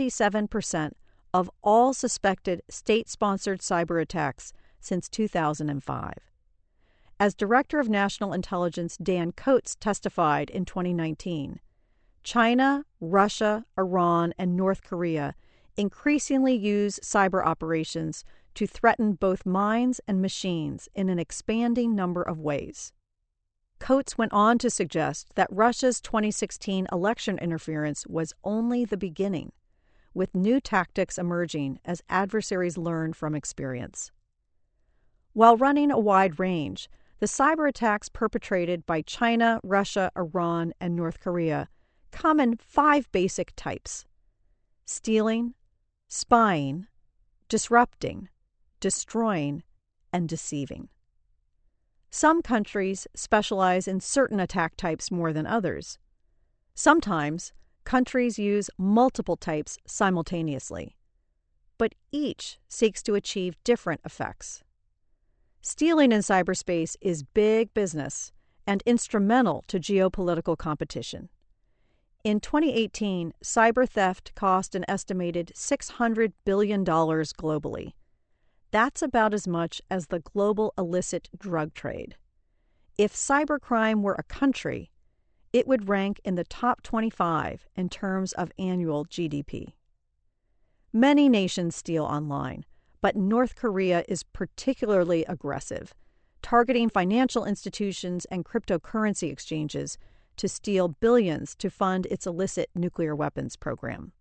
77% of all suspected state-sponsored cyber attacks since 2005. As Director of National Intelligence Dan Coats testified in 2019, China, Russia, Iran, and North Korea increasingly use cyber operations to threaten both minds and machines in an expanding number of ways. Coats went on to suggest that Russia's 2016 election interference was only the beginning, with new tactics emerging as adversaries learn from experience. While running a wide range, the cyber attacks perpetrated by China, Russia, Iran, and North Korea come in 5 basic types: stealing, spying, disrupting, destroying, and deceiving. Some countries specialize in certain attack types more than others. Sometimes, countries use multiple types simultaneously, but each seeks to achieve different effects. Stealing in cyberspace is big business and instrumental to geopolitical competition. In 2018, cyber theft cost an estimated $600 billion globally. That's about as much as the global illicit drug trade. If cybercrime were a country, it would rank in the top 25 in terms of annual GDP. Many nations steal online, but North Korea is particularly aggressive, targeting financial institutions and cryptocurrency exchanges to steal billions to fund its illicit nuclear weapons program.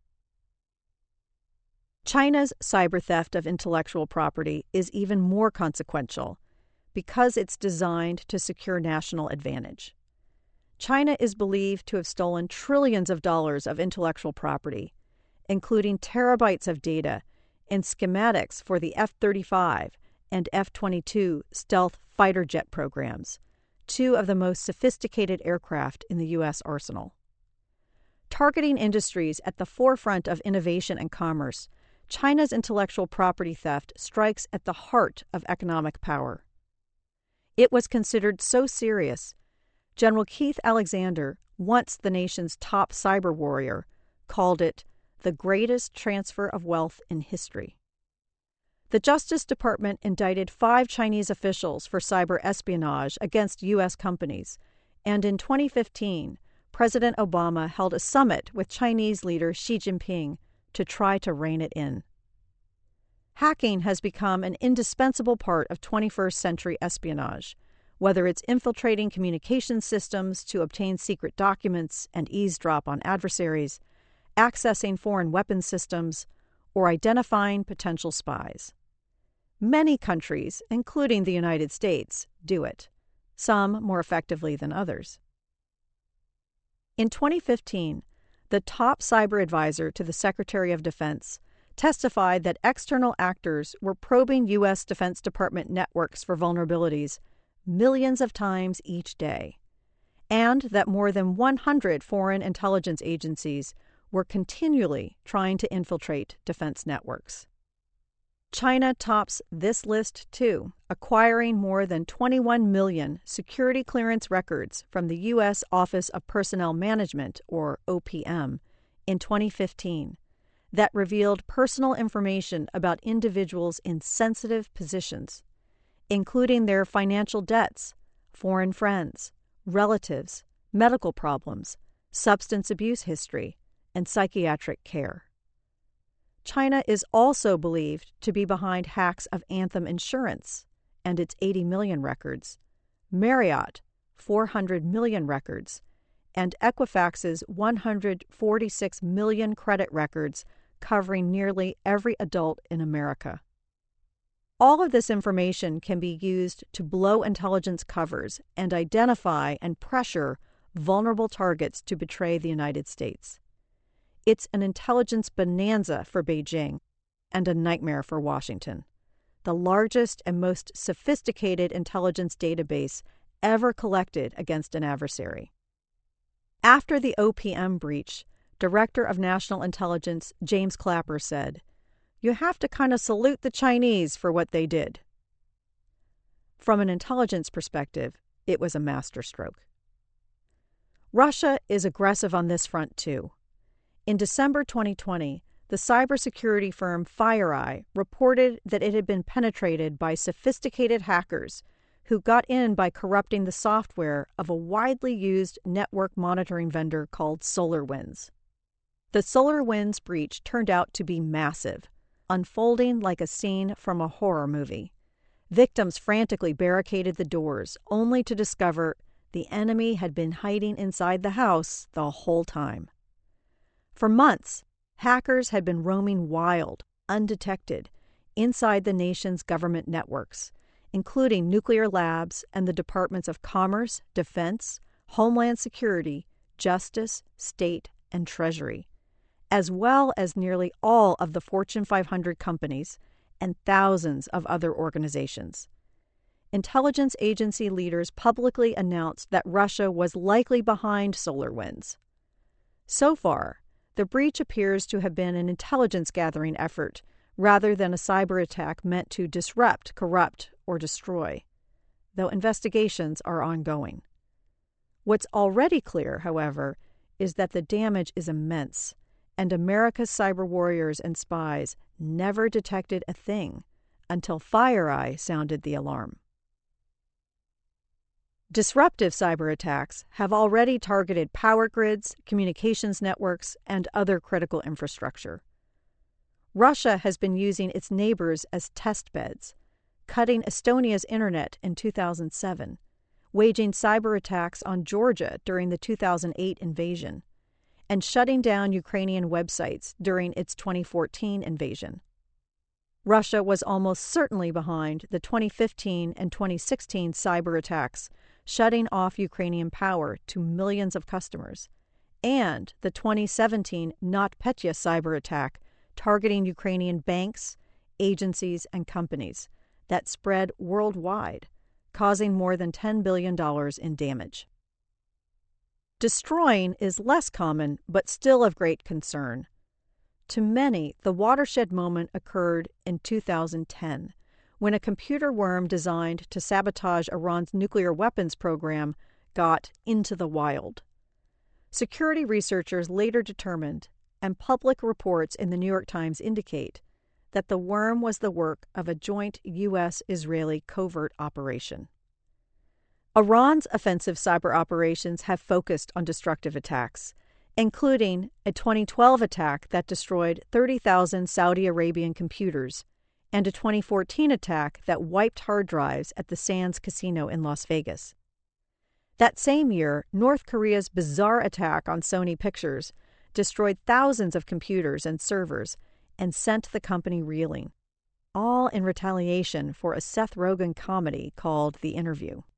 China's cyber theft of intellectual property is even more consequential because it's designed to secure national advantage. China is believed to have stolen trillions of dollars of intellectual property, including terabytes of data and schematics for the F-35 and F-22 stealth fighter jet programs, 2 of the most sophisticated aircraft in the U.S. arsenal. Targeting industries at the forefront of innovation and commerce, China's intellectual property theft strikes at the heart of economic power. It was considered so serious, General Keith Alexander, once the nation's top cyber warrior, called it the greatest transfer of wealth in history. The Justice Department indicted 5 Chinese officials for cyber espionage against U.S. companies, and in 2015, President Obama held a summit with Chinese leader Xi Jinping to try to rein it in. Hacking has become an indispensable part of 21st century espionage, whether it's infiltrating communication systems to obtain secret documents and eavesdrop on adversaries, accessing foreign weapons systems, or identifying potential spies. Many countries, including the United States, do it, some more effectively than others. In 2015, the top cyber advisor to the Secretary of Defense testified that external actors were probing U.S. Defense Department networks for vulnerabilities millions of times each day, and that more than 100 foreign intelligence agencies were continually trying to infiltrate defense networks. China tops this list, too, acquiring more than 21 million security clearance records from the U.S. Office of Personnel Management, or OPM, in 2015 that revealed personal information about individuals in sensitive positions, including their financial debts, foreign friends, relatives, medical problems, substance abuse history, and psychiatric care. China is also believed to be behind hacks of Anthem Insurance and its 80 million records, Marriott, 400 million records, and Equifax's 146 million credit records covering nearly every adult in America. All of this information can be used to blow intelligence covers and identify and pressure vulnerable targets to betray the United States. It's an intelligence bonanza for Beijing and a nightmare for Washington, the largest and most sophisticated intelligence database ever collected against an adversary. After the OPM breach, Director of National Intelligence James Clapper said, "You have to kind of salute the Chinese for what they did." From an intelligence perspective, it was a masterstroke. Russia is aggressive on this front, too. In December 2020, the cybersecurity firm FireEye reported that it had been penetrated by sophisticated hackers who got in by corrupting the software of a widely used network monitoring vendor called SolarWinds. The SolarWinds breach turned out to be massive, unfolding like a scene from a horror movie. Victims frantically barricaded the doors, only to discover the enemy had been hiding inside the house the whole time. For months, hackers had been roaming wild, undetected, inside the nation's government networks, including nuclear labs and the Departments of Commerce, Defense, Homeland Security, Justice, State, and Treasury, as well as nearly all of the Fortune 500 companies and thousands of other organizations. Intelligence agency leaders publicly announced that Russia was likely behind SolarWinds. So far, the breach appears to have been an intelligence-gathering effort rather than a cyber attack meant to disrupt, corrupt, or destroy, though investigations are ongoing. What's already clear, however, is that the damage is immense, and America's cyber warriors and spies never detected a thing until FireEye sounded the alarm. Disruptive cyber attacks have already targeted power grids, communications networks, and other critical infrastructure. Russia has been using its neighbors as test beds, cutting Estonia's internet in 2007, waging cyber attacks on Georgia during the 2008 invasion, and shutting down Ukrainian websites during its 2014 invasion. Russia was almost certainly behind the 2015 and 2016 cyber attacks, shutting off Ukrainian power to millions of customers, and the 2017 NotPetya cyber attack targeting Ukrainian banks, agencies, and companies that spread worldwide, causing more than $10 billion in damage. Destroying is less common, but still of great concern. To many, the watershed moment occurred in 2010, when a computer worm designed to sabotage Iran's nuclear weapons program got into the wild. Security researchers later determined and public reports in the New York Times indicate that the worm was the work of a joint U.S.-Israeli covert operation. Iran's offensive cyber operations have focused on destructive attacks, including a 2012 attack that destroyed 30,000 Saudi Arabian computers and a 2014 attack that wiped hard drives at the Sands Casino in Las Vegas. That same year, North Korea's bizarre attack on Sony Pictures destroyed thousands of computers and servers and sent the company reeling, all in retaliation for a Seth Rogen comedy called The Interview.